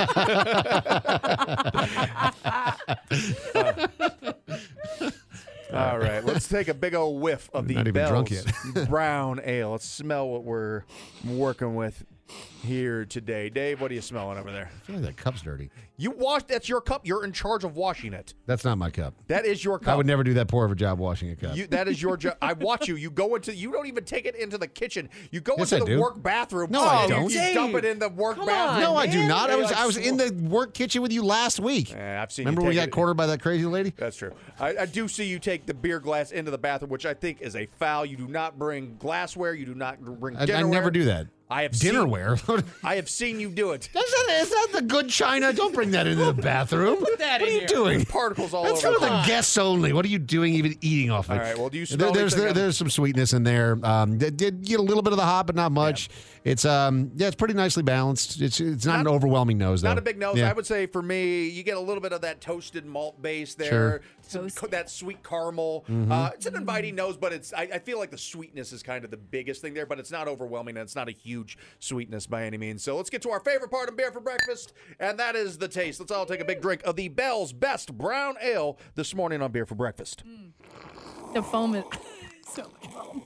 uh, all right, let's take a big old whiff of the Not even drunk Bell's yet. brown ale. Let's smell what we're working with here today. Dave, what are you smelling over there? I feel like that cup's dirty. You wash. That's your cup. You're in charge of washing it. That's not my cup. That is your cup. I would never do that poor of a job washing a cup. You, that is your job. I watch you. You go into. You don't even take it into the kitchen. You go Yes, into I the do. work bathroom. No, oh, I you- don't. You, dump it in the work Come bathroom. No, I do man. not. I You're was like I was in sw- the work kitchen with you last week. Yeah, I've seen. Remember you when we take got it- cornered by that crazy lady? That's true. I, I do see you take the beer glass into the bathroom, which I think is a foul. You do not bring glassware. You do not bring I, I dinnerware. never do that. I have Dinnerware? Seen, I have seen you do it. That's not, is that the good china? Don't bring that into the bathroom. Put that what in are you here. doing? Particles all That's over. for the guests only. What are you doing even eating off of it? All right, well, do you There- smell there's anything there, on- there's some sweetness in there. Um, it did get a little bit of the hop, but not much. It's um yeah, it's pretty nicely balanced. It's it's not, an overwhelming nose though. Not a big nose. Yeah. I would say for me, you get a little bit of that toasted malt base there. Sure. Some, co- that sweet caramel. Mhm. Uh, it's an inviting nose, but it's. I, I feel like the sweetness is kind of the biggest thing there, but it's not overwhelming and it's not a huge sweetness by any means. So let's get to our favorite part of beer for breakfast, and that is the taste. Let's all take a big drink of the Bell's Best Brown Ale this morning on Beer for Breakfast. The foam is so much foam.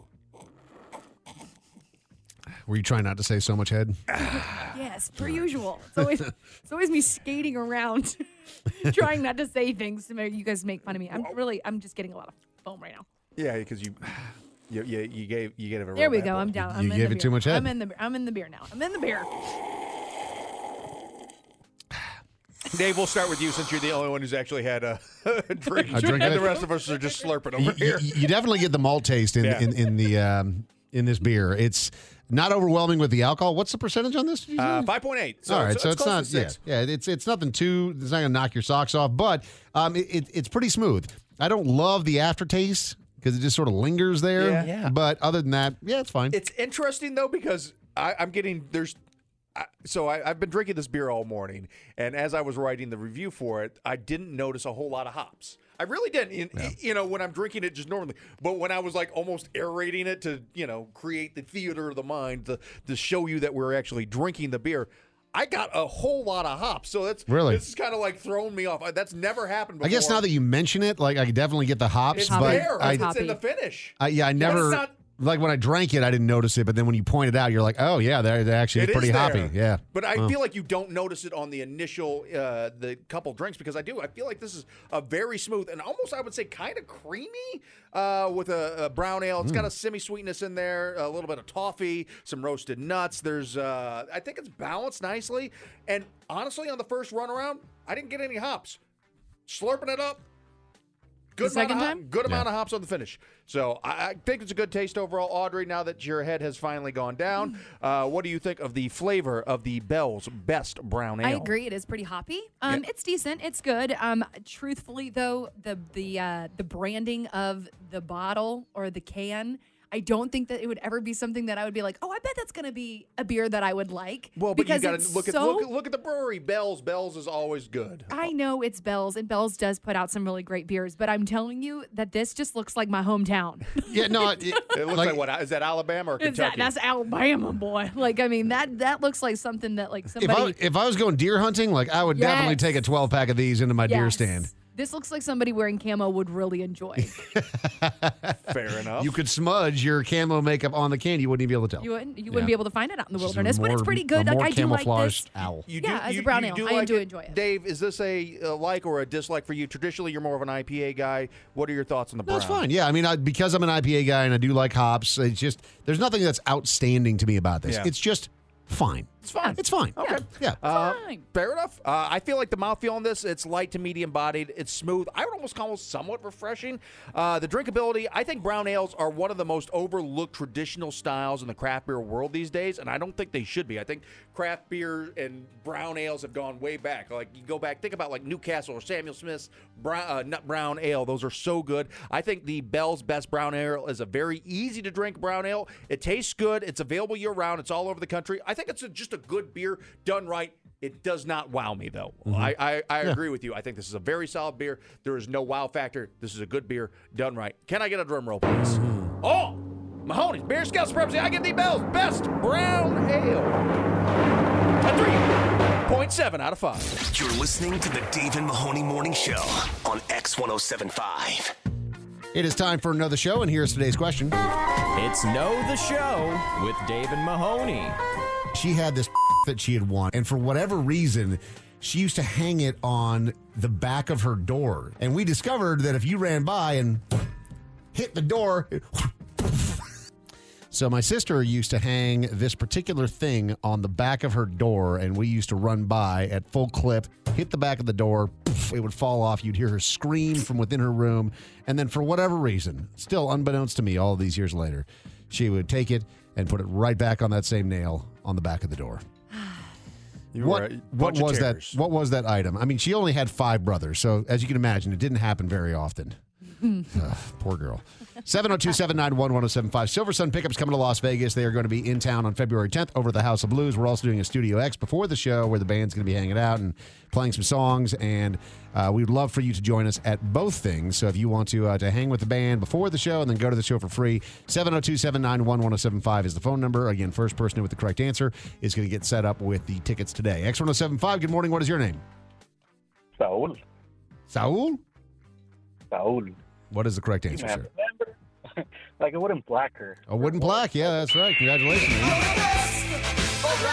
Were you trying not to say so much head? Yes, per usual. It's always it's always me skating around, trying not to say things to make you guys make fun of me. I'm really I'm just getting a lot of foam right now. Yeah, because you, you, you, you gave you gave it a. There real we bad go. boy. I'm down. I'm You in gave the it beer. too much head. I'm in the I'm in the beer now. I'm in the beer. Dave, we'll start with you since you're the only one who's actually had a, a drink, A drink and of the it? rest of us are just slurping over you, here. you- you definitely get the malt taste in Yeah. in, in the um, in this beer. It's not overwhelming with the alcohol. What's the percentage on this? Uh, five point eight. So All right, it's, so it's it's, close not to six. yeah, yeah, it's it's nothing too. It's not gonna knock your socks off, but um, it, it, it's pretty smooth. I don't love the aftertaste because it just sort of lingers there. Yeah. Yeah. But other than that, yeah, it's fine. It's interesting though because I, I'm getting there's. I, so I, I've been drinking this beer all morning, and as I was writing the review for it, I didn't notice a whole lot of hops. I really didn't. You, you know, when I'm drinking it just normally, but when I was like almost aerating it to, you know, create the theater of the mind to to show you that we're actually drinking the beer, I got a whole lot of hops. So that's Really? this is kind of like throwing me off. That's never happened before. I guess now that you mention it, like I could definitely get the hops, it's but there, I, it's in the finish. I yeah, I But never it's not- like when I drank it, I didn't notice it, but then when you point it out, you're like, oh yeah, that that actually It is pretty is hoppy. there. Yeah, But I Wow. feel like you don't notice it on the initial, uh, the couple drinks because I do. I feel like this is a very smooth and almost, I would say, kind of creamy uh, with a, a brown ale. It's got a semi-sweetness in there, a little bit of toffee, some roasted nuts. There's, uh, I think it's balanced nicely. And honestly, on the first run around, I didn't get any hops. Slurping it up. Good, The amount, second of hop- time? good amount Yeah. of hops on the finish. So I, I think it's a good taste overall. Audrey, now that your head has finally gone down, uh, what do you think of the flavor of the Bell's Best Brown Ale? I agree. It is pretty hoppy. Um, Yeah. It's decent. It's good. Um, truthfully, though, the the uh, the branding of the bottle or the can, I don't think that it would ever be something that I would be like, oh, I bet that's going to be a beer that I would like. Well, but because you got it's to look at so, look, at look at the brewery. Bell's Bell's is always good. I know it's Bell's, and Bell's does put out some really great beers, but I'm telling you that this just looks like my hometown. yeah, no, it, It looks like, what? Is that Alabama or It's that, Kentucky? that's Alabama, boy. Like, I mean, that that looks like something that like if somebody. I if I was going deer hunting, like I would definitely Yes. take a twelve pack of these into my deer Yes. stand. This looks like somebody wearing camo would really enjoy. Fair enough. You could smudge your camo makeup on the can. You wouldn't even be able to tell. You wouldn't. You wouldn't Yeah. be able to find it out in the Just a wilderness, but it's more- pretty a good. Like more I do like this. camouflaged owl. You Yeah, as a brown ale, I like do it. enjoy it. Dave, is this a, uh like or a dislike for you? Traditionally, you're more of an I P A guy. What are your thoughts on the brown? That's fine. Yeah, I mean, I, because I'm an I P A guy and I do like hops, it's just there's nothing that's outstanding to me about this. Yeah. It's just fine. It's fine. It's fine. Okay. Yeah. Uh, fair enough. Uh, I feel like the mouthfeel on this, it's light to medium bodied. It's smooth. I would almost call it somewhat refreshing. Uh, the drinkability, I think brown ales are one of the most overlooked traditional styles in the craft beer world these days, and I don't think they should be. I think craft beer and brown ales have gone way back. Like, you go back, think about like Newcastle or Samuel Smith's brown, uh, nut brown ale. Those are so good. I think the Bell's Best Brown Ale is a very easy to drink brown ale. It tastes good. It's available year round. It's all over the country. I think it's a, just a good beer done right. It does not wow me, though. Mm-hmm. I, I, I Yeah. agree with you. I think this is a very solid beer. There is no wow factor. This is a good beer done right. Can I get a drum roll, please? Mm-hmm. Oh, Mahoney's Beer Scouts Supremacy. I get the Bell's Best Brown Ale. A three point seven out of five. You're listening to the Dave and Mahoney Morning Show on X one oh seven point five. It is time for another show, and here's today's question. It's Know the Show with Dave and Mahoney. She had this that she had won, and for whatever reason, she used to hang it on the back of her door. And we discovered that if you ran by and hit the door, it so my sister used to hang this particular thing on the back of her door, and we used to run by at full clip, hit the back of the door, it would fall off. You'd hear her scream from within her room, and then for whatever reason, still unbeknownst to me all these years later, she would take it and put it right back on that same nail on the back of the door. You what were a what bunch of was that? terrors. What was that item? I mean, she only had five brothers, so as you can imagine, it didn't happen very often. Ugh, poor girl. seven oh two, seven nine one, one oh seven five. Silver Sun Pickup's coming to Las Vegas. They are going to be in town on February tenth over at the House of Blues. We're also doing a Studio X before the show where the band's going to be hanging out and playing some songs. And uh, we'd love for you to join us at both things. So if you want to uh, to hang with the band before the show and then go to the show for free, seven oh two, seven nine one, one oh seven five is the phone number. Again, first person with the correct answer is going to get set up with the tickets today. X one oh seven five, good morning. What is your name? Saul. Saul? Saul. What is the correct answer, Yeah, sir? remember? Like a wooden placker. A wooden plaque. Yeah, that's right. Congratulations, man.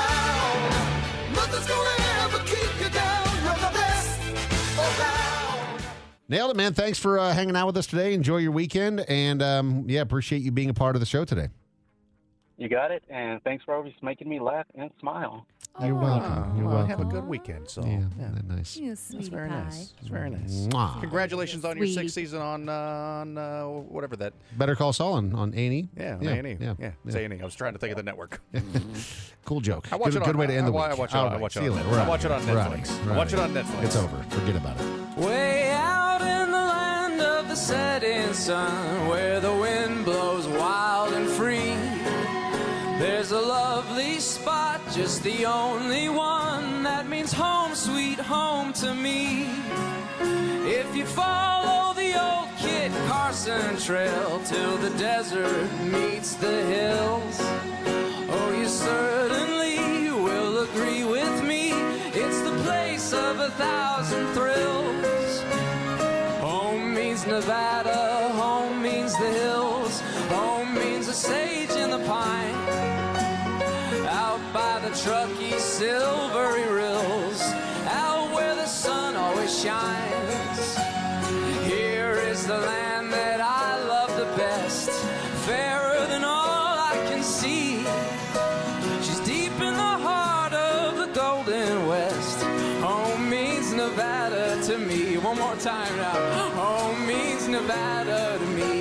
Nailed it, man. Thanks for uh, hanging out with us today. Enjoy your weekend. And, um, yeah, appreciate you being a part of the show today. You got it, and thanks for always making me laugh and smile. You're welcome. You're Well, welcome. have a good weekend. So Yeah, isn't that nice? You That's sweetie very pie. nice. It's very nice. Mwah. Congratulations on your Sweet. sixth season on uh, on uh, whatever that. Better Call Saul on, on A and E. Yeah, yeah, A and E. Yeah, Yeah, it's A and E. I was trying to think of the network. Cool joke. I watch good it on, good way to end the I, week. I watch it All on, I right, watch see it you on, later. Netflix. We're I out watch of it on here. We're out of Netflix. here. We're I out watch of it on here. Netflix. It's over. Forget about it. Way out in the land of the setting sun, where the wind blows wild and free, there's a lovely spot, just the only one that means home, sweet home to me. If you follow the old Kit Carson trail till the desert meets the hills, oh, you certainly will agree with me, it's the place of a thousand thrills. Home means Nevada, home means the hills, home means the sage and the pine, out by the Truckee silvery rills, out where the sun always shines. Here is the land that I love the best, fairer than all I can see. She's deep in the heart of the Golden West. Home means Nevada to me. One more time now. Home means Nevada to me.